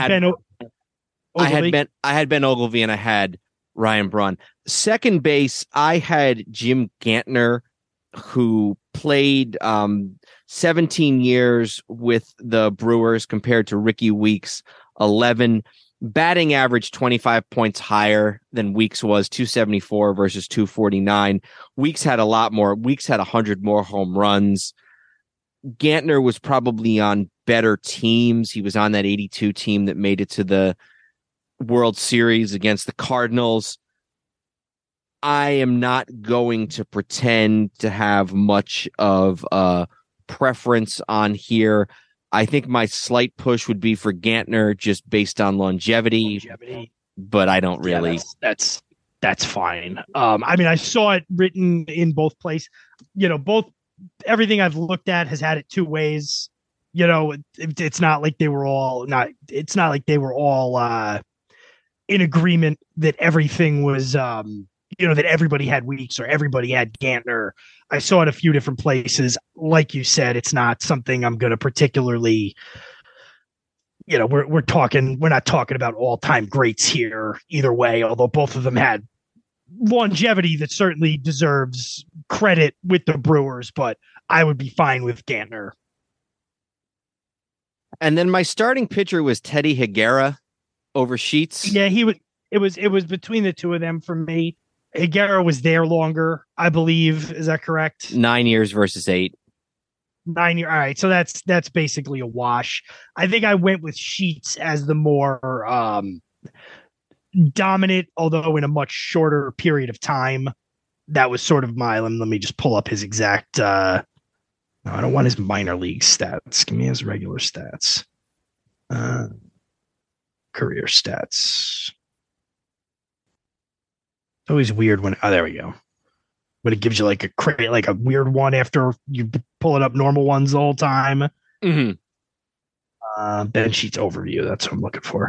had Ben Ogilvy and I had Ryan Braun. Second base, I had Jim Gantner, who played 17 years with the Brewers compared to Ricky Weeks, 11. Batting average 25 points higher than Weeks was, 274 versus 249. Weeks had a lot more. Weeks had 100 more home runs. Gantner was probably on better teams. He was on that 82 team that made it to the World Series against the Cardinals. I am not going to pretend to have much of a preference on here. I think my slight push would be for Gantner just based on longevity. But I don't really. Yeah, that's fine. I mean, I saw it written in both places. Everything I've looked at has had it two ways. It's not like they were all in agreement that everything was, that everybody had Weeks or everybody had Gantner. I saw it a few different places. Like you said, it's not something I'm going to particularly, we're not talking about all-time greats here either way, although both of them had longevity that certainly deserves credit with the Brewers, but I would be fine with Gantner. And then my starting pitcher was Teddy Higuera over Sheets. Yeah, it was between the two of them for me. Higuera was there longer, I believe. Is that correct? 9 years versus 8. 9 years. All right. So that's basically a wash. I think I went with Sheets as the more dominant, although in a much shorter period of time. That was sort of let me just pull up his exact. No, I don't want his minor league stats. Give me his regular stats. Career stats. It's always weird when there we go. When it gives you like a weird one after you pull it up normal ones the whole time. Mm-hmm. Ben Sheets overview. That's what I'm looking for.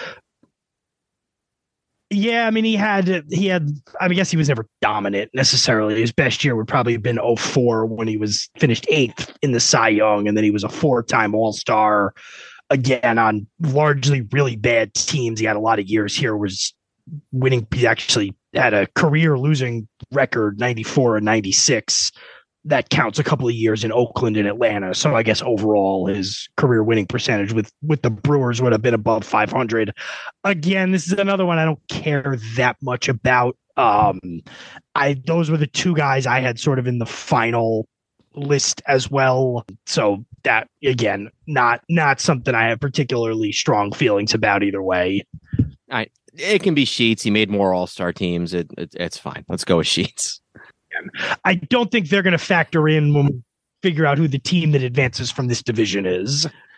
Yeah, I mean he had. I guess he was never dominant necessarily. His best year would probably have been 2004 when he was finished 8th in the Cy Young, and then he was a 4-time All-Star. Again, on largely really bad teams. He had a lot of years here was winning. He actually had a career losing record, 94 and 96. That counts a couple of years in Oakland and Atlanta. So I guess overall his career winning percentage with the Brewers would have been above 500. Again, this is another one I don't care that much about. Those were the two guys I had sort of in the final list as well. So that, again, not something I have particularly strong feelings about either way. It can be Sheets. He made more all-star teams. It's fine. Let's go with Sheets. I don't think they're going to factor in when we figure out who the team that advances from this division is.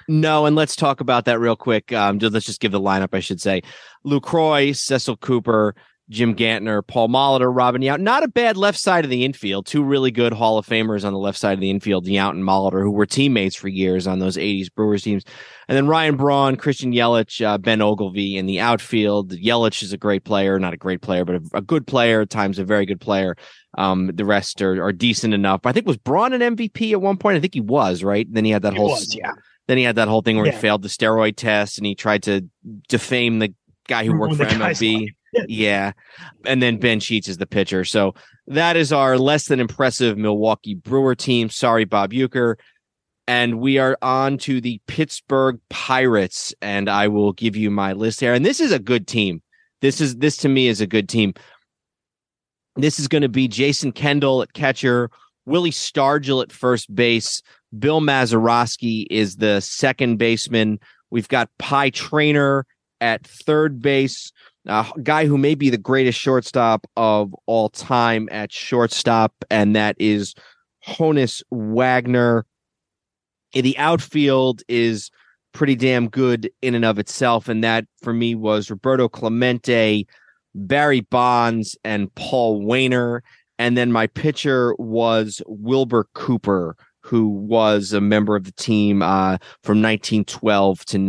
No, and let's talk about that real quick. Let's just give the lineup, I should say. Lucroy, Cecil Cooper, Jim Gantner, Paul Molitor, Robin Yount. Not a bad left side of the infield. Two really good Hall of Famers on the left side of the infield, Yount and Molitor, who were teammates for years on those 80s Brewers teams. And then Ryan Braun, Christian Yelich, Ben Ogilvy in the outfield. Yelich is a great player, not a great player, but a good player, at times a very good player. The rest are decent enough. I think was Braun an MVP at one point? I think he was, right? Then he had that Then he had that whole thing where he failed the steroid test and he tried to defame the guy who worked for MLB. Yeah. And then Ben Sheets is the pitcher. So that is our less than impressive Milwaukee Brewer team. Sorry, Bob Uecker. And we are on to the Pittsburgh Pirates. And I will give you my list here. And this is a good team. This to me is a good team. This is going to be Jason Kendall at catcher, Willie Stargell at first base. Bill Mazeroski is the second baseman. We've got Pie Traynor at third base, a guy who may be the greatest shortstop of all time at shortstop, and that is Honus Wagner. The outfield is pretty damn good in and of itself, and that for me was Roberto Clemente, Barry Bonds, and Paul Wainer. And then my pitcher was Wilbur Cooper, who was a member of the team from 1912 to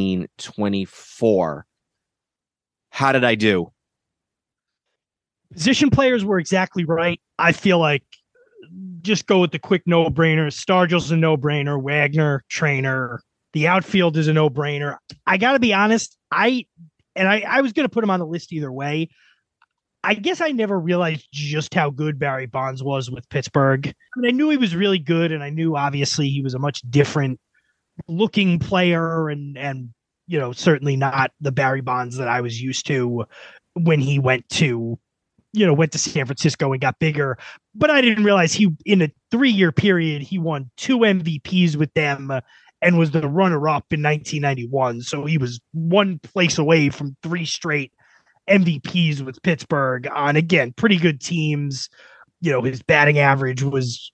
1924. How did I do? Position players were exactly right. I feel like just go with the quick no-brainer. Stargell's a no-brainer. Wagner, Traynor. The outfield is a no-brainer. I got to be honest. I was going to put him on the list either way. I guess I never realized just how good Barry Bonds was with Pittsburgh. I mean, I knew he was really good, and I knew obviously he was a much different looking player and certainly not the Barry Bonds that I was used to when he went to San Francisco and got bigger. But I didn't realize in a 3-year period, he won 2 MVPs with them and was the runner-up in 1991. So he was one place away from 3 straight MVPs with Pittsburgh on, again, pretty good teams. His batting average was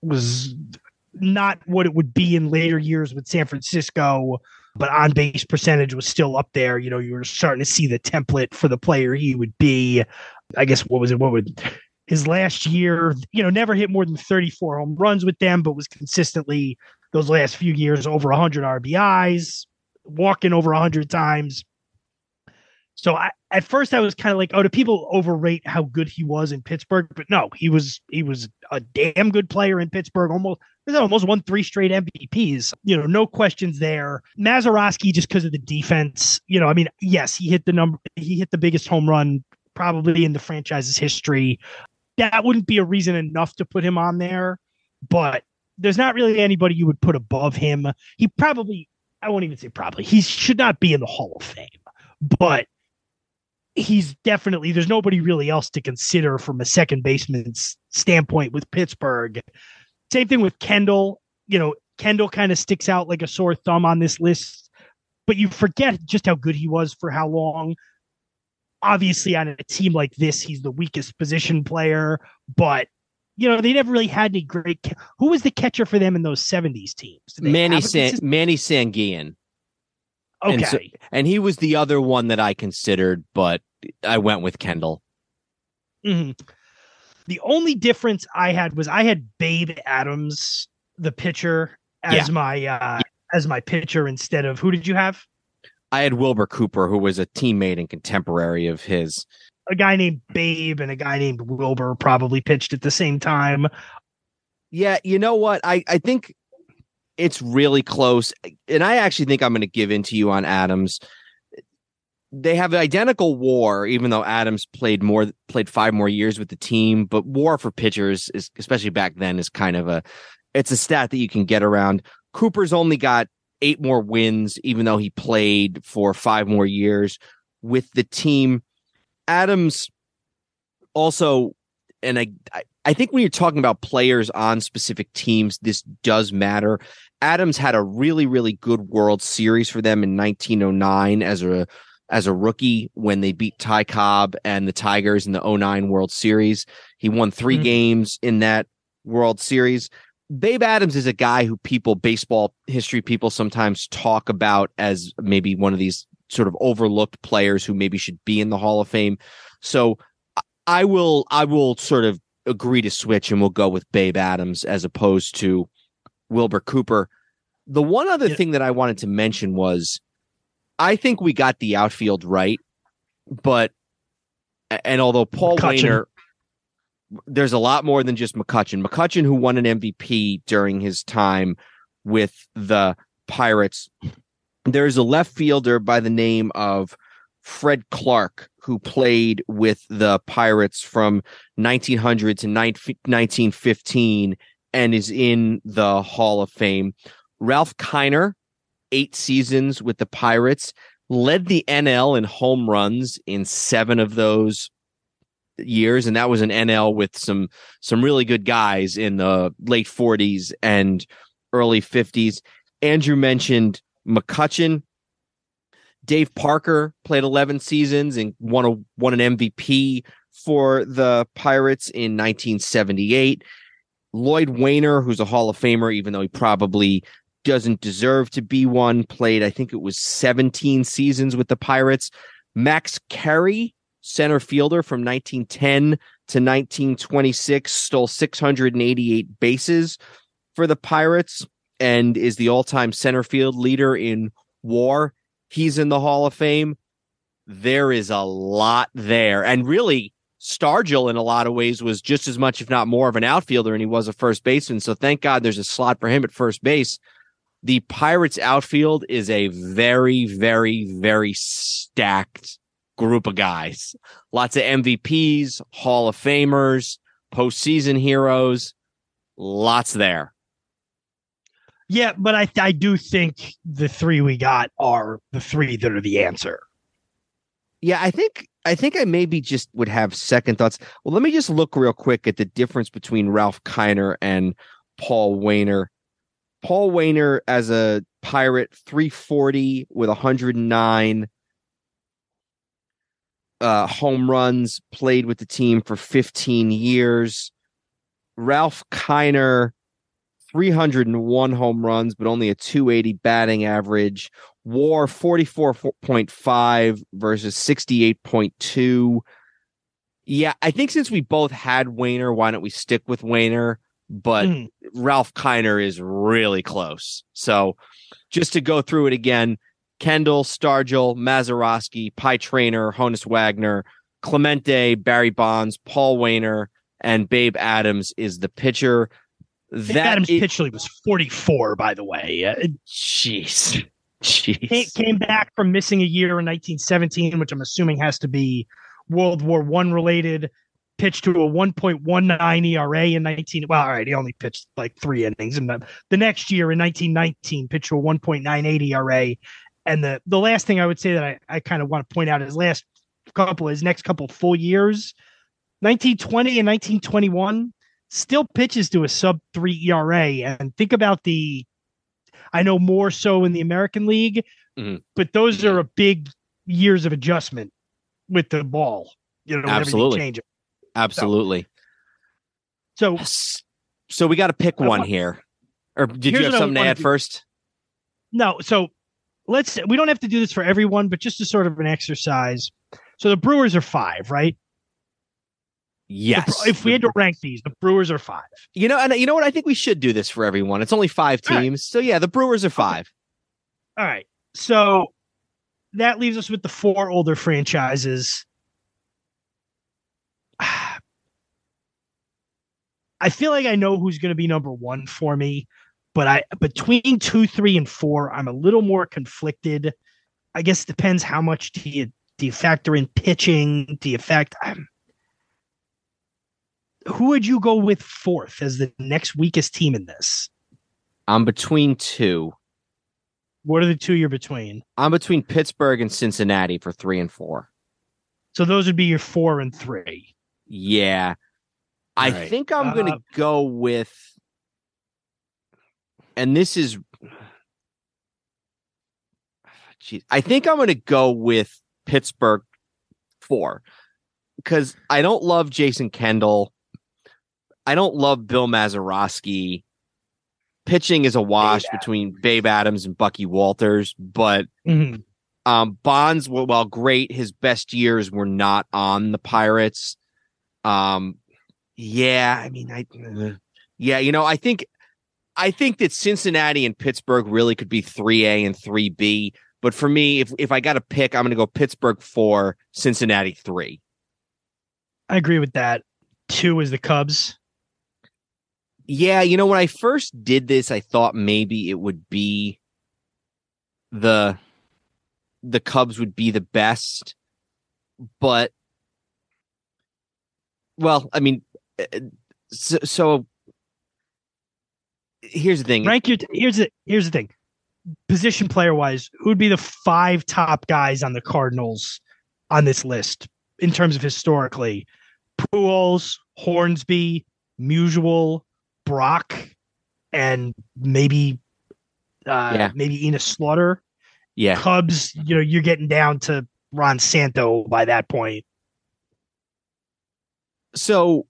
not what it would be in later years with San Francisco, but on base percentage was still up there. You were starting to see the template for the player he would be. I guess what would his last year, never hit more than 34 home runs with them, but was consistently those last few years over 100 RBIs, walking over 100 times. So at first I was kind of like, do people overrate how good he was in Pittsburgh? But no, he was a damn good player in Pittsburgh. Almost won 3 straight MVPs. No questions there. Mazeroski, just because of the defense, yes, he hit the biggest home run probably in the franchise's history. That wouldn't be a reason enough to put him on there, but there's not really anybody you would put above him. He should not be in the Hall of Fame, but he's definitely, there's nobody really else to consider from a second baseman's standpoint with Pittsburgh. Same thing with Kendall. Kendall kind of sticks out like a sore thumb on this list, but you forget just how good he was for how long. Obviously, on a team like this, he's the weakest position player, but they never really had any great. Who was the catcher for them in those 70s teams? Manny Sanguillen. Okay. And he was the other one that I considered, but I went with Kendall. Mm-hmm. The only difference I had was I had Babe Adams, the pitcher, as my pitcher instead of, who did you have? I had Wilbur Cooper, who was a teammate and contemporary of his. A guy named Babe and a guy named Wilbur probably pitched at the same time. Yeah, you know what? I think it's really close. And I actually think I'm going to give in to you on Adams. They have identical WAR, even though Adams played 5 more years with the team. But WAR for pitchers, especially back then, is kind of it's a stat that you can get around. Cooper's only got 8 more wins, even though he played for 5 more years with the team. Adams also, and I think when you're talking about players on specific teams, this does matter. Adams had a really, really good World Series for them in 1909 as a rookie when they beat Ty Cobb and the Tigers in the 09 World Series. He won 3 games in that World Series. Babe Adams is a guy who baseball history people sometimes talk about as maybe one of these sort of overlooked players who maybe should be in the Hall of Fame. So I will sort of agree to switch, and we'll go with Babe Adams as opposed to Wilbur Cooper. The one other thing that I wanted to mention was I think we got the outfield right, and although Paul Wainer, there's a lot more than just McCutchen. McCutchen, who won an MVP during his time with the Pirates. There's a left fielder by the name of Fred Clark, who played with the Pirates from 1900 to 1915 and is in the Hall of Fame. Ralph Kiner, 8 seasons with the Pirates, led the NL in home runs in 7 of those years, and that was an NL with some really good guys in the late 40s and early 50s. Andrew mentioned McCutchen. Dave Parker played 11 seasons and won an MVP for the Pirates in 1978. Lloyd Wainer, who's a Hall of Famer, even though he probably doesn't deserve to be one, played, I think it was 17 seasons with the Pirates. Max Carey, center fielder from 1910 to 1926, stole 688 bases for the Pirates and is the all-time center field leader in WAR. He's in the Hall of Fame. There is a lot there. And really, Stargell, in a lot of ways, was just as much, if not more, of an outfielder than he was a first baseman. So thank God there's a slot for him at first base. The Pirates outfield is a very, very, very stacked group of guys. Lots of MVPs, Hall of Famers, postseason heroes, lots there. Yeah, but I do think the 3 we got are the 3 that are the answer. Yeah, I think I maybe just would have second thoughts. Well, let me just look real quick at the difference between Ralph Kiner and Paul Wainer. Paul Wainer, as a Pirate, 340 with 109 home runs, played with the team for 15 years. Ralph Kiner, 301 home runs, but only a 280 batting average. WAR 44.5 versus 68.2. Yeah, I think since we both had Wainer, why don't we stick with Wainer? But Ralph Kiner is really close. So just to go through it again, Kendall, Stargell, Mazeroski, Pie Traynor, Honus Wagner, Clemente, Barry Bonds, Paul Wainer, and Babe Adams is the pitcher. Adams' pitch league was 44, by the way. Jeez. Came back from missing a year in 1917, which I'm assuming has to be World War I related. Pitched to a 1.19 ERA in 19. Well, all right, he only pitched like 3 innings, and the next year in 1919 pitched to a 1.98 ERA. And the last thing I would say that I kind of want to point out is his next couple full years, 1920 and 1921, still pitches to a sub 3 ERA. And think about I know more so in the American League, but those are a big years of adjustment with the ball. Absolutely. Change it. Absolutely. So we got to pick one here. Or did you have something to add first? No. So we don't have to do this for everyone, but just as sort of an exercise. So the Brewers are 5, right? Yes. If we had to rank these, the Brewers are 5. You know what? I think we should do this for everyone. It's only 5 teams. Right. So yeah, the Brewers are 5. All right. So that leaves us with the 4 older franchises. I feel like I know who's going to be number 1 for me, but between 2, 3, and 4, I'm a little more conflicted. I guess it depends how much do you factor in pitching? Do you who would you go with 4th as the next weakest team in this? I'm between 2. What are the 2 you're between? I'm between Pittsburgh and Cincinnati for 3 and 4. So those would be your 4 and 3. Yeah. I think I'm going to go with, and this is, I think I'm going to go with Pittsburgh 4 because I don't love Jason Kendall. I don't love Bill Mazeroski. pitching is a wash between Babe Adams and Bucky Walters, but Bonds, while great, his best years were not on the Pirates. I think that Cincinnati and Pittsburgh really could be 3A and 3B. But for me, if I got to pick, I'm going to go Pittsburgh 4, Cincinnati 3. I agree with that. 2 is the Cubs. Yeah, when I first did this, I thought maybe it would be the Cubs would be the best. But, well, I mean, so here's the thing. Here's the thing. Position player wise, who would be the 5 top guys on the Cardinals on this list in terms of historically? Pujols, Hornsby, Musial, Brock, and maybe Enos Slaughter. Yeah. Cubs, you're getting down to Ron Santo by that point. So,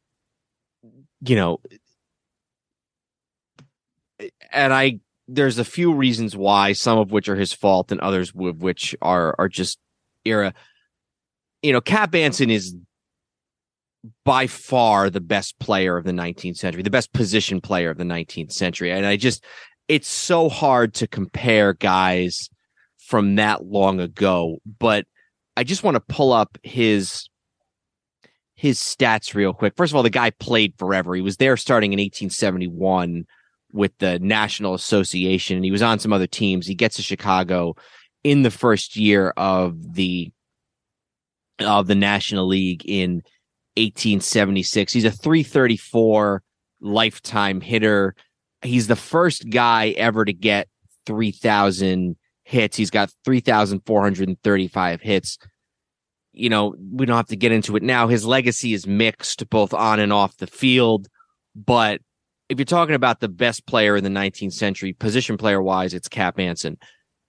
there's a few reasons why, some of which are his fault and others of which are just era. Cap Anson is by far the best player of the 19th century, the best position player of the 19th century. And it's so hard to compare guys from that long ago, but I just want to pull up his stats real quick. First of all, the guy played forever. He was there starting in 1871 with the National Association, and he was on some other teams. He gets to Chicago in the first year of the National League in 1876. He's a .334 lifetime hitter. He's the first guy ever to get 3,000 hits. He's got 3,435 hits. We don't have to get into it now. His legacy is mixed both on and off the field, but if you're talking about the best player in the 19th century, position player wise, it's Cap Anson.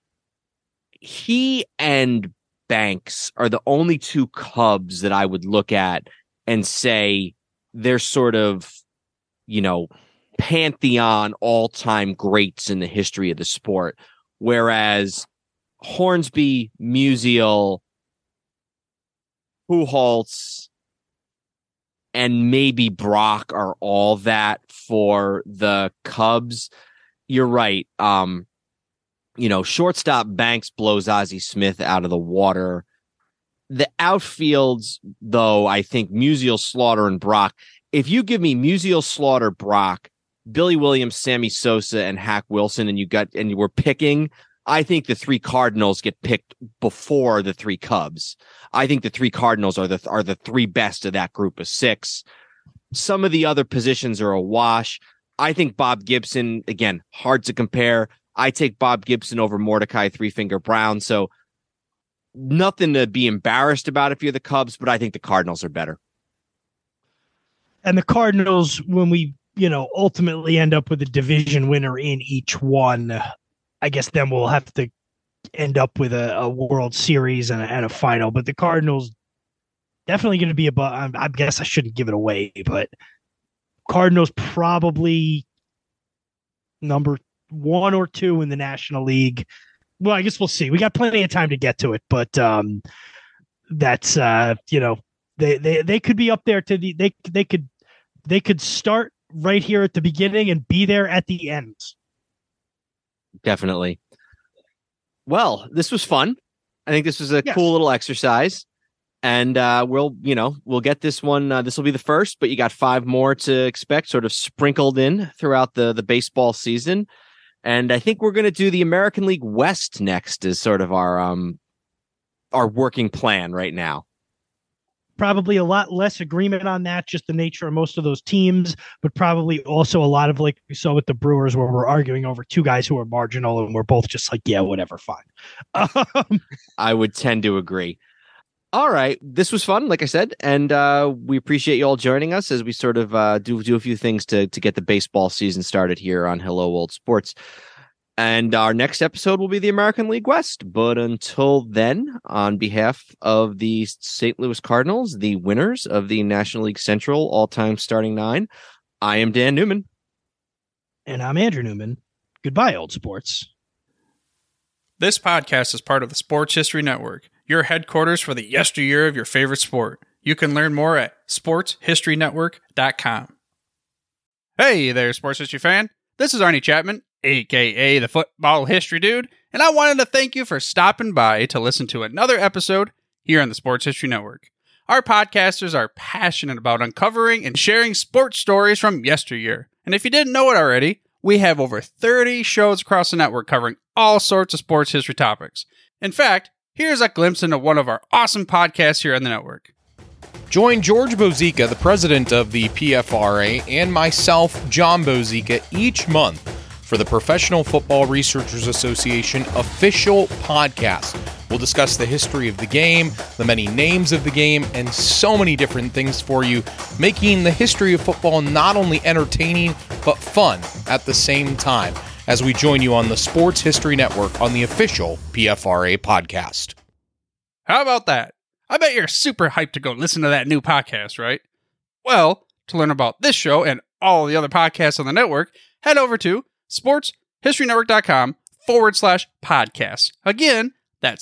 He and Banks are the only 2 Cubs that I would look at and say they're sort of, pantheon all-time greats in the history of the sport. Whereas Hornsby, Musial, Pujols, and maybe Brock are all that for the Cubs. You're right. Shortstop Banks blows Ozzie Smith out of the water. The outfields, though, I think Musial, Slaughter, and Brock. If you give me Musial, Slaughter, Brock, Billy Williams, Sammy Sosa, and Hack Wilson, and you were picking, I think the 3 Cardinals get picked before the 3 Cubs. I think the 3 Cardinals are the 3 best of that group of 6. Some of the other positions are a wash. I think Bob Gibson, again, hard to compare. I take Bob Gibson over Mordecai Three Finger Brown. So nothing to be embarrassed about if you're the Cubs, but I think the Cardinals are better. And the Cardinals, when we, ultimately end up with a division winner in each one, I guess then we'll have to end up with a World Series and a final. But the Cardinals definitely going to be above. I guess I shouldn't give it away, but Cardinals probably number 1 or 2 in the National League. Well, I guess we'll see. We got plenty of time to get to it, but that's they could be up there to the they could start right here at the beginning and be there at the end. Definitely. Well, this was fun. I think this was a cool little exercise, and we'll get this one. This will be the first, but you got 5 more to expect, sort of sprinkled in throughout the baseball season. And I think we're going to do the American League West next as sort of our working plan right now. Probably a lot less agreement on that, just the nature of most of those teams, but probably also a lot of, like we saw with the Brewers, where we're arguing over 2 guys who are marginal and we're both just like, yeah, whatever, fine. I would tend to agree. All right. This was fun, like I said, and we appreciate you all joining us as we sort of do a few things to get the baseball season started here on Hello Old Sports. And our next episode will be the American League West. But until then, on behalf of the St. Louis Cardinals, the winners of the National League Central all-time starting 9, I am Dan Newman. And I'm Andrew Newman. Goodbye, old sports. This podcast is part of the Sports History Network, your headquarters for the yesteryear of your favorite sport. You can learn more at sportshistorynetwork.com. Hey there, sports history fan. This is Arnie Chapman, aka the Football History Dude, and I wanted to thank you for stopping by to listen to another episode here on the Sports History Network. Our podcasters are passionate about uncovering and sharing sports stories from yesteryear. And if you didn't know it already, we have over 30 shows across the network covering all sorts of sports history topics. In fact, here's a glimpse into one of our awesome podcasts here on the network. Join George Bozica, the president of the PFRA, and myself, John Bozica, each month for the Professional Football Researchers Association official podcast. We'll discuss the history of the game, the many names of the game, and so many different things for you, making the history of football not only entertaining, but fun at the same time, as we join you on the Sports History Network on the official PFRA podcast. How about that? I bet you're super hyped to go listen to that new podcast, right? Well, to learn about this show and all the other podcasts on the network, head over to sportshistorynetwork.com/podcasts. Again, that's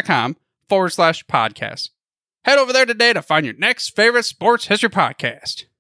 sportshistorynetwork.com/podcasts. Head over there today to find your next favorite sports history podcast.